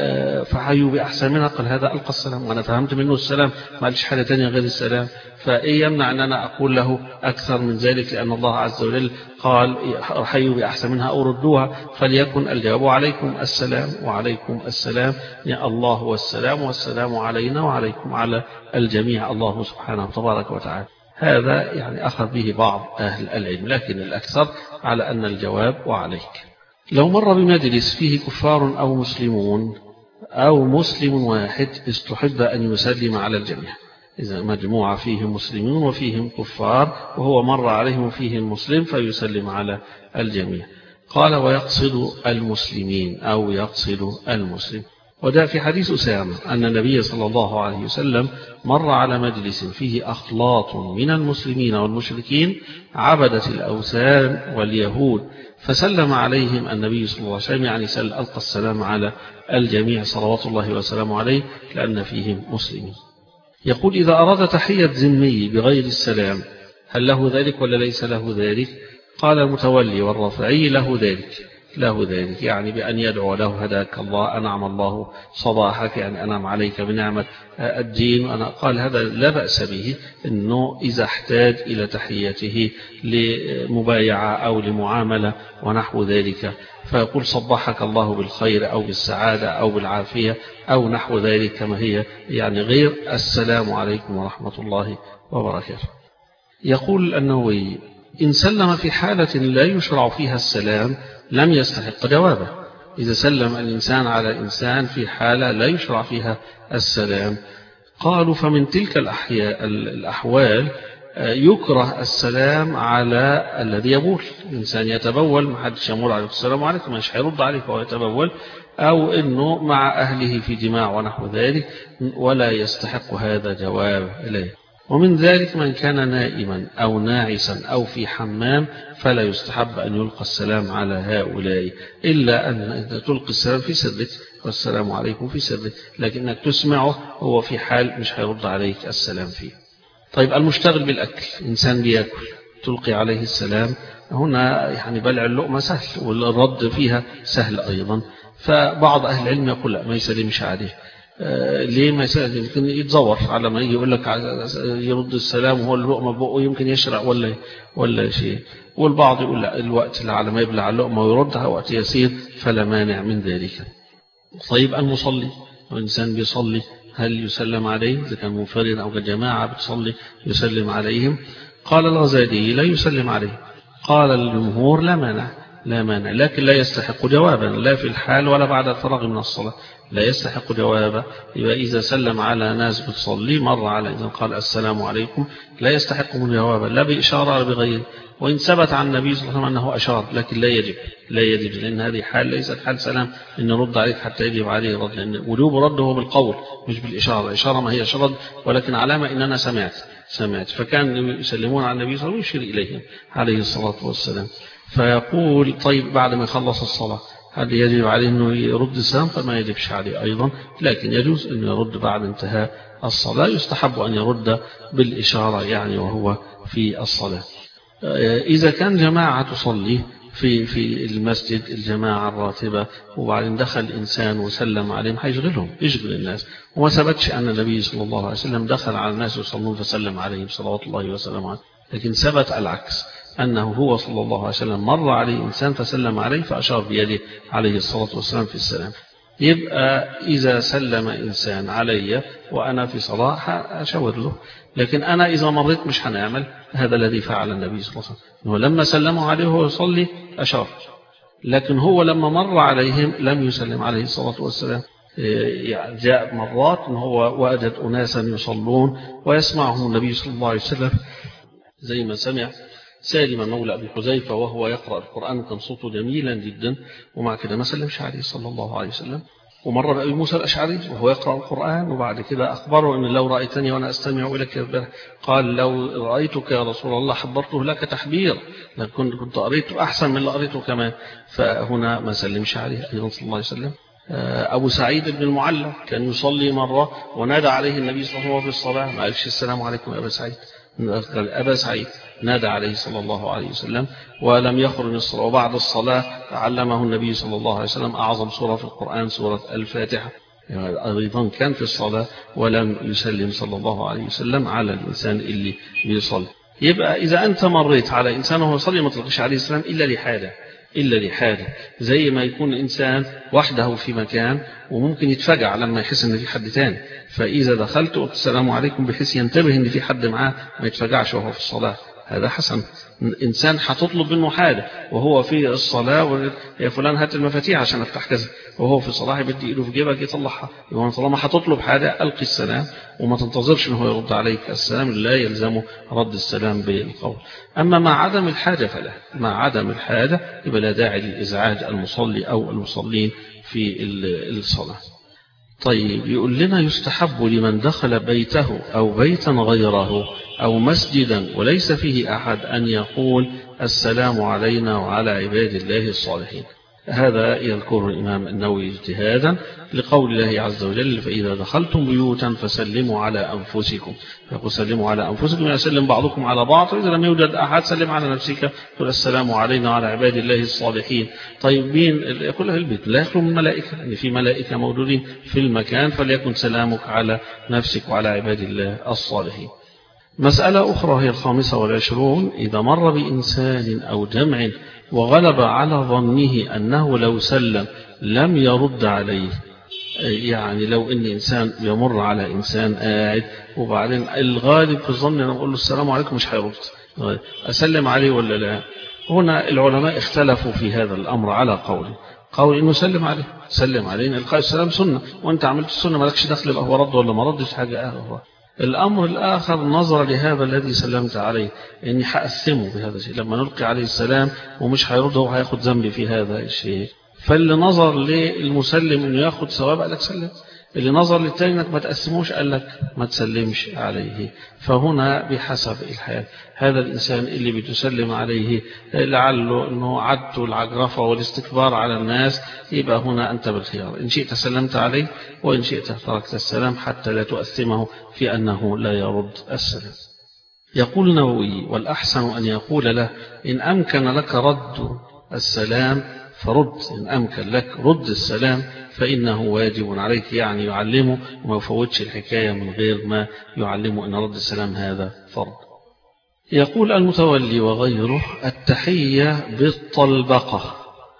فحيوا بأحسن منها، قال هذا ألقى السلام، وأنا فهمت منه السلام، ما قالش حاجة تانية غير السلام، فإيه يمنع أن أنا أقول له أكثر من ذلك، لأن الله عز وجل قال حيوا بأحسن منها أو ردوها، فليكن الجواب عليكم السلام وعليكم السلام، يا الله والسلام، والسلام علينا وعليكم على الجميع، الله سبحانه وتبارك وتعالى. هذا يعني أخذ به بعض أهل العلم، لكن الأكثر على أن الجواب وعليك. لو مر بمجلس فيه كفار أو مسلمون أو مسلم واحد استحب أن يسلم على الجميع. إذا مجموعة فيهم مسلمون وفيهم كفار وهو مر عليهم فيه المسلم فيسلم على الجميع. قال ويقصد المسلمين أو يقصد المسلم. وده في حديث أسامة أن النبي صلى الله عليه وسلم مر على مجلس فيه أخلاط من المسلمين والمشركين عبدة الأوثان واليهود، فسلم عليهم النبي صلى الله عليه وسلم، يعني ألقى السلام على الجميع صلوات الله وسلامه عليه، لأن فيهم مسلمين. يقول إذا أراد تحية ذمي بغير السلام هل له ذلك ولا ليس له ذلك؟ قال المتولي والرافعي له ذلك، يعني بأن يدعو له هداك الله، أنعم الله صباحك، يعني أنعم عليك بنعمة الدين. أنا قال هذا لا بأس به، إنه إذا احتاج إلى تحيته لمبايعة أو لمعاملة ونحو ذلك، فيقول صبحك الله بالخير أو بالسعادة أو بالعافية أو نحو ذلك، كما هي يعني غير السلام عليكم ورحمة الله وبركاته. يقول النووي إن سلم في حالة لا يشرع فيها السلام لم يستحق جوابه. إذا سلم الإنسان على إنسان في حالة لا يشرع فيها السلام، قالوا فمن تلك الأحوال يكره السلام على الذي يبول. الإنسان يتبول ما حدش يمر عليه السلام عليكم مش هيرد عليه وهو يتبول، أو أنه مع أهله في جماع ونحو ذلك ولا يستحق هذا جواب إليه. ومن ذلك من كان نائما أو ناعسا أو في حمام فلا يستحب أن يلقى السلام على هؤلاء، إلا أن تلقي السلام في سرك والسلام عليكم في سرك، لكنك تسمعه هو في حال مش هيرد عليك السلام فيه. طيب المشتغل بالأكل، إنسان بيأكل تلقي عليه السلام، هنا يعني بلع اللقمة سهل والرد فيها سهل أيضا، فبعض أهل العلم يقول لا ما يسلمش عليه. ليه ما يسلم؟ يمكن يتزور على ما يجي يقول لك يرد السلام وهو اللقمة بقه يمكن يشرع ولا شيء، والبعض يقول لا الوقت اللي على ما يبلع اللقمة ويردها وقت يسير فلا مانع من ذلك. طيب المصلي وإنسان بيصلي هل يسلم عليه؟ إذا كان منفرد أو جماعة بتصلي يسلم عليهم؟ قال الغزالي لا يسلم عليه. قال الجمهور لا مانع لكن لا يستحق جوابا لا في الحال ولا بعد الفراغ من الصلاة، لا يستحق جوابا. يبقى إذا سلم على ناس بتصلي مر على إذا قال السلام عليكم لا يستحق من جوابا لا بإشارة ولا بغيره، وإن ثبت عن النبي صلى الله عليه وسلم أنه أشار، لكن لا يجب لأن هذه حال ليست حال سلام إن رد عليك حتى يجب عليه رد، لأن وجوب رده هو بالقول مش بالإشارة. الإشارة ما هي رد ولكن علامة إن أنا سمعت، فكان يسلمون على النبي صلى الله عليه وسلم ويشير إليهم عليه الصلاة والسلام. فيقول طيب بعد ما يخلص الصلاة هل يجب عليه أنه يرد السلام؟ فما يجبش عليه أيضا، لكن يجوز أنه يرد بعد انتهاء الصلاة، يستحب أن يرد بالإشارة يعني وهو في الصلاة. إذا كان جماعة تصلي في المسجد الجماعة الراتبة وبعدين دخل إنسان وسلم عليهم يشغل الناس، وما ثبتش أن النبي صلى الله عليه وسلم دخل على الناس يصلون فسلم عليهم صلوات الله وسلامه عليه، لكن ثبت العكس أنه هو صلى الله عليه وسلم مر عليه إنسان فسلم عليه فأشار بيده عليه الصلاة والسلام في السلام. يبقى إذا سلم إنسان علي وأنا في صلاة أشاور له، لكن أنا إذا مريت مش هنعمل هذا الذي فعل النبي صلى الله عليه وسلم، ولما سلموا عليه وهو يصلي أشار، لكن هو لما مر عليهم لم يسلم عليه الصلاة والسلام. يعني جاء مرات أنه هو وجد أناسا يصلون ويسمعهم النبي صلى الله عليه وسلم زي ما سمع سالم مولى أبي حذيفة وهو يقرأ القرآن كان صوته جميلا جدا، ومع كده ما سلمش عليه صلى الله عليه وسلم. ومر بأبي موسى الأشعري وهو يقرأ القرآن وبعد كده أخبره أن لو رأيتني وأنا أستمع إليك قال لو رأيتك يا رسول الله حبرته لك تحبير، لكن كنت قريته أحسن من اللي قريته كمان، فهنا ما سلمش عليه أيضا صلى الله عليه وسلم. أبو سعيد بن المعلى كان يصلي مرة ونادى عليه النبي صلى الله عليه وسلم في الصلاة، ما قالش السلام عليكم يا أبا سعيد، أبا سعيد نادى عليه صلى الله عليه وسلم ولم يخرج من الصلاة، وبعد الصلاة علمه النبي صلى الله عليه وسلم أعظم سورة في القرآن سورة الفاتحة، أيضا كان في الصلاة ولم يسلم صلى الله عليه وسلم على الإنسان اللي بيصلي. يبقى إذا أنت مريت على إنسان وهو يصلي ما تلقيش عليه السلام إلا لحاجة زي ما يكون إنسان وحده في مكان وممكن يتفجع لما يحس إن في حد تاني، فإذا دخلت قلت السلام عليكم بحيث ينتبه إن في حد معاه ما يتفجعش وهو في الصلاة، هذا حسن. إنسان هتطلب منه حاجة وهو في الصلاة يا فلان هات المفاتيح عشان أفتح كذا، وهو في الصلاة بدي إيده في جيبك يطلعها، يبقى طالما هتطلب حاجة ألقي السلام وما تنتظرش إنه يرد عليك السلام، لا يلزمه رد السلام بالقول. أما مع عدم الحاجة فلا، مع عدم الحاجة يبقى لا داعي لإزعاج المصلي أو المصلين في الصلاة. طيب يقول لنا يستحب لمن دخل بيته أو بيتا غيره أو مسجدا وليس فيه أحد أن يقول السلام علينا وعلى عباد الله الصالحين. هذا يذكر الإمام النووي اجتهادا لقول الله عز وجل فإذا دخلتم بيوتا فسلموا على أنفسكم، فقل سلموا على أنفسكم يسلم بعضكم على بعض، وإذا لم يوجد أحد سلم على نفسك قل السلام علينا وعلى عباد الله الصالحين. طيب مين يقول في البيت؟ لا يخلو من ملائكة، يعني في ملائكة موجودين في المكان، فليكن سلامك على نفسك وعلى عباد الله الصالحين. مسألة أخرى هي 25، إذا مر بإنسان أو جمع وغلب على ظنه أنه لو سلم لم يرد عليه، يعني لو إن إنسان يمر على إنسان قاعد وبعدين الغالب في الظن أنا أقول له السلام عليكم مش هيرد، أسلم عليه ولا لا؟ هنا العلماء اختلفوا في هذا الأمر على قوله. قول إنه سلم عليه، إلقاء السلام سنة، وأنت عملت السنة مالكش دخل يبقى هو رد ولا ما ردش حاجة هو. الأمر الآخر نظر لهذا الذي سلمت عليه إني هأثمه بهذا الشيء، لما نلقي عليه السلام ومش هيرد هو هياخد ذنبي في هذا الشيء. فاللي نظر للمسلم إنه ياخد ثواب قال لك سلم، اللي نظر للتاني انك ما تقسموش قال لك ما تسلمش عليه. فهنا بحسب الحال، هذا الإنسان اللي بتسلم عليه لعله أنه عدت العجرفة والاستكبار على الناس، يبقى هنا أنت بالخيار، إن شئت سلمت عليه وإن شئت تركت السلام حتى لا تؤثمه في أنه لا يرد السلام. يقول النووي: والأحسن أن يقول له إن أمكن لك رد السلام فرد، إن أمكن لك رد السلام فإنه واجب عليك، يعني يعلمه وما يفوتش الحكاية من غير ما يعلمه أن رد السلام هذا فرض. يقول المتولي وغيره: التحية بالطلبقة.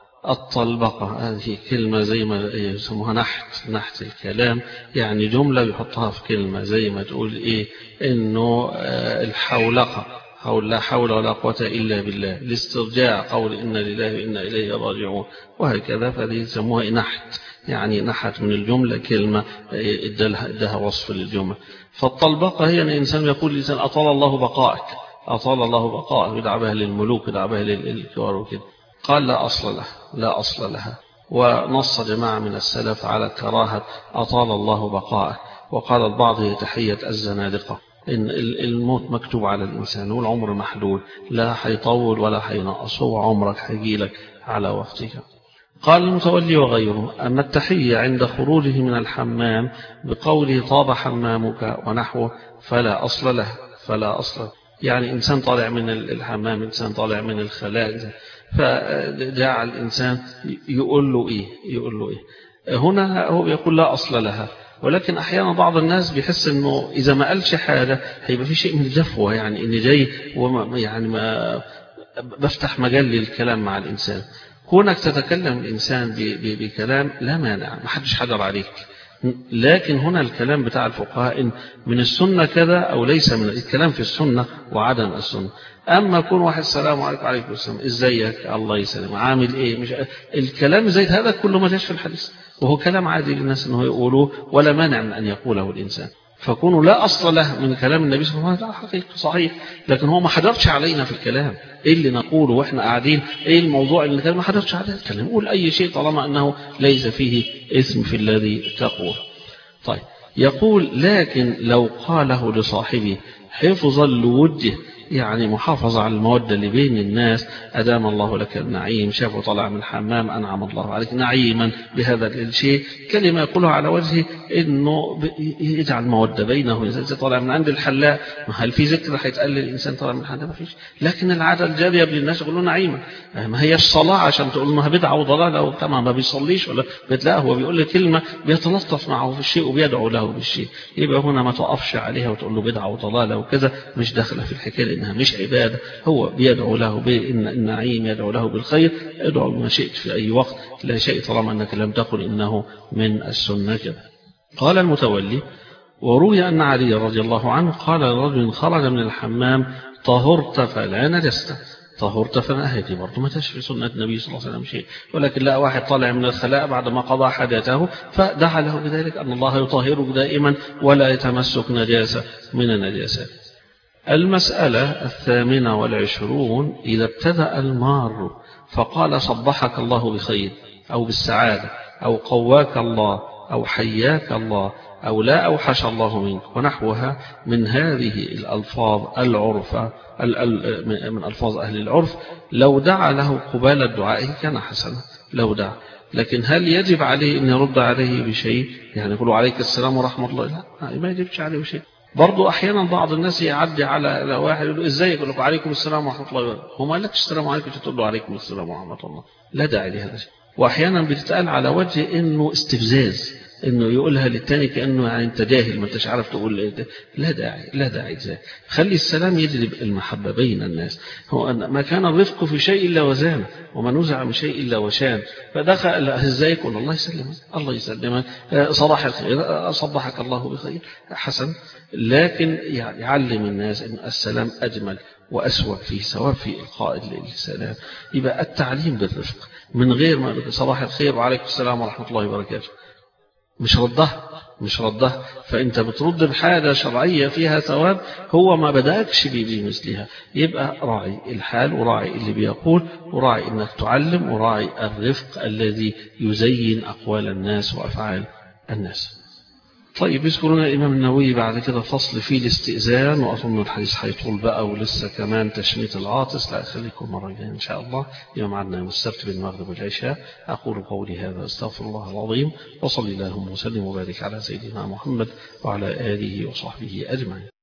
الطلبقة هذه كلمة زي ما يسموها نحت الكلام، يعني جملة يحطها في كلمة، زي ما تقول إيه إنه الحولقة، قول لا حول ولا قوة إلا بالله، الاسترجاع قول إن لله وإنا إليه راجعون، وهكذا. فهذه يسموها نحت، يعني نحت من الجملة كلمة ادها وصف للجملة. فالطلبقة هي أن الإنسان يقول للإنسان أطال الله بقائك، أطال الله بقائك، يدعى بها للملوك، يدعى بها للكبار وكده. قال لا أصل لها، ونص جماعة من السلف على كراهة أطال الله بقائك. وقال البعض هي تحية الزنادقة، إن الموت مكتوب على الإنسان والعمر محدود، لا حيطول ولا حينقص، هو عمرك حيجيلك على وقتك. قال المتولي وغيره: أما التحية عند خروجه من الحمام بقوله طاب حمامك ونحوه فلا أصل له. يعني إنسان طالع من الحمام، إنسان طالع من الخلاء، فجاء الإنسان يقول له إيه؟ هنا هو يقول لا أصل لها. ولكن أحيانا بعض الناس بيحس إنه إذا ما قالش حاجة هيبقى في شيء من الجفوة، يعني إني جاي يعني ما بفتح مجال للكلام مع الإنسان. كونك تتكلم الإنسان بكلام لا مانع، ما حدش حجر عليك، لكن هنا الكلام بتاع الفقهاء إن من السنة كذا أو ليس من الكلام في السنة وعدم السنة. أما يكون واحد السلام عليكم وعليكم السلام، إزيك، الله يسلم، عامل إيه، مش الكلام زي هذا كله ما جاش في الحديث، وهو كلام عادي للناس أنه يقولوه ولا مانع من أن يقوله الإنسان. فكونه لا أصل له من كلام النبي صلى الله عليه وسلم حقيقة صحيح، لكن هو ما حضرش علينا في الكلام. إيه اللي نقوله وإحنا قاعدين، إيه الموضوع اللي كان ما حضرش علينا الكلام، قول أي شيء طالما أنه ليس فيه اسم في الذي تقول. طيب، يقول: لكن لو قاله لصاحبه حفظا لوده، يعني محافظة على المودة اللي بين الناس، أدام الله لك النعيم، شافه طلع من الحمام أنعم الله عليك نعيما بهذا الشيء، كلمة يقولها على وجهه إنه يجعل مودة بينه. إذا طلع من عند الحلاق، هل في ذكر هيتقال للإنسان طلع من الحلاق؟ ما فيش. لكن العادة الجارية بين الناس يقولوا نعيما، ما هي الصلاة عشان تقول ما بدعة وضلالة وطبعا ما بيصليش ولا بتلاقيه هو بيقول له كلمة بيتلطف معه في الشيء وبيدعو له بالشيء، يبقى هنا ما تقفش عليها وتقول له بدعة وضلالة وكذا، مش داخله في الحكاية إنها مش عبادة. هو بيدعو له بالنعيم، يدعو له بالخير، ادعو ما شئت في أي وقت، لا شيء طالما أنك لم تقل إنه من السنة كذا. قال المتولي: وروي أن علي رضي الله عنه قال لرجل خرج من الحمام: طهرت فلا نجست. طهرت فلا، هذه برضه ما تشفي سنة النبي صلى الله عليه وسلم شيء، ولكن لا واحد طالع من الخلاء بعد ما قضى حاجته فدعا له بذلك أن الله يطهرك دائما ولا يتمسك نجاسة من النجاسات. المسألة 28: إذا ابتدأ المار فقال صبحك الله بخير أو بالسعادة أو قواك الله أو حياك الله أو لا أوحش الله منك ونحوها من هذه الألفاظ العرفة من ألفاظ أهل العرف، لو دعا له قبال الدعاء كان حسنا لو دعا. لكن هل يجب عليه أن يرد عليه بشيء، يعني يقول عليك السلام ورحمة الله؟ لا، ما يجبش عليه بشيء. برضو أحيانا بعض الناس يعدي على واحد يقول إزاي، يقول له عليكم السلام ورحمة الله وبركاته، هو ما قالكش السلام عليكم تقول له عليكم السلام ورحمة الله، لا داعي لهذا الشيء. وأحيانا بتتقال على وجه إنه استفزاز، إنه يقولها للتاني كأنه يعني أنت جاهل ما أنتش عارف تقول إيه. لا داعي إزاي. خلي السلام يجلب المحبة بين الناس. هو ما كان الرفق في شيء إلا وزان، وما نزع من شيء إلا وشان. فدخل إزاي يقول الله يسلمك صباح الخير، صبحك الله بخير، حسن. لكن يعلم الناس أن السلام أجمل وأسوأ فيه ثواب في إلقاء السلام. يبقى التعليم بالرفق، من غير ما صباح الخير وعليكم السلام ورحمة الله وبركاته، مش ردها. فأنت بترد بحاجة شرعية فيها ثواب، هو ما بدأكش بمثلها. يبقى راعي الحال وراعي اللي بيقول وراعي إنك تعلم وراعي الرفق الذي يزين أقوال الناس وأفعال الناس. طيب يذكرنا الإمام النووي بعد كده فصل فيه الاستئذان، وأظن الحديث هيطول بقى ولسه كمان تشميت العاطس، لا أخليكم مرة جاية إن شاء الله. يوم عندنا يوم السبت بالمغرب والعشاء. أقول قولي هذا أستغفر الله العظيم، وصلي اللهم وسلم وبارك على سيدنا محمد وعلى آله وصحبه أجمعين.